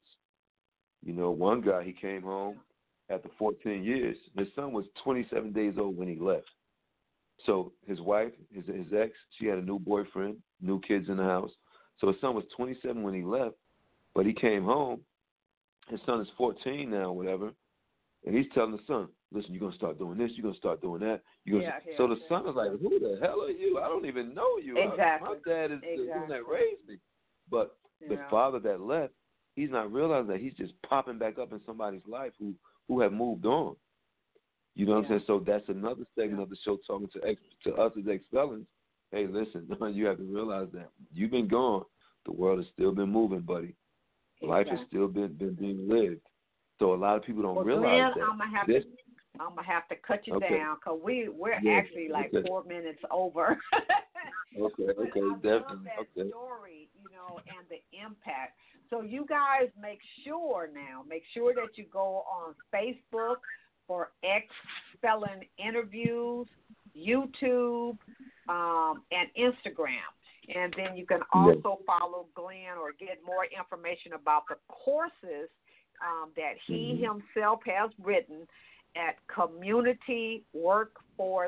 One guy, he came home after 14 years. His son was 27 days old when he left. So his wife, his ex, she had a new boyfriend, new kids in the house. So his son was 27 when he left, but he came home. His son is 14 now, whatever. And he's telling the son, listen, you're going to start doing this, you're going to start doing that. So the son is like, who the hell are you? I don't even know you. Exactly. My dad is the one that raised me. But the father that left, he's not realizing that he's just popping back up in somebody's life who have moved on. You know what I'm saying? So that's another segment of the show talking to us as ex-felons. Hey, listen, you have to realize that you've been gone. The world has still been moving, buddy. Exactly. Life has still been being lived. So a lot of people don't realize Glenn, that. I'm gonna have to cut you down because we're actually like 4 minutes over. Okay, I definitely. love that story, and the impact. So you guys make sure that you go on Facebook for Ex-Felon interviews, YouTube, and Instagram. And then you can also follow Glenn or get more information about the courses that he himself has written at Community Workforce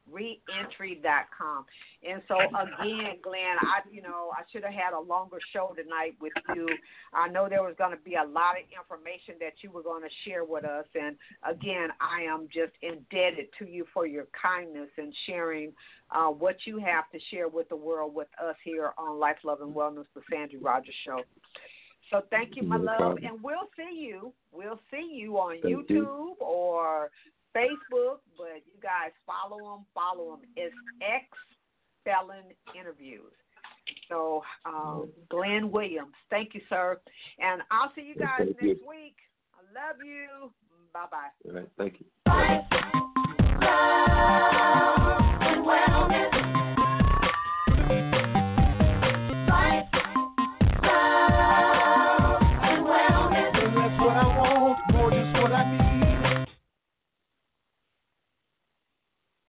reentry.com. And so again, Glenn, I should have had a longer show tonight with you. I know there was going to be a lot of information that you were going to share with us. And again, I am just indebted to you for your kindness and sharing what you have to share with the world with us here on Life, Love, and Wellness, the Sandy Rogers Show. So thank you, my love, and we'll see you. We'll see you on YouTube or Facebook, but you guys follow them. It's X Felon Interviews. So, Glenn Williams, thank you, sir. And I'll see you guys next week. I love you. Bye-bye. All right, thank you.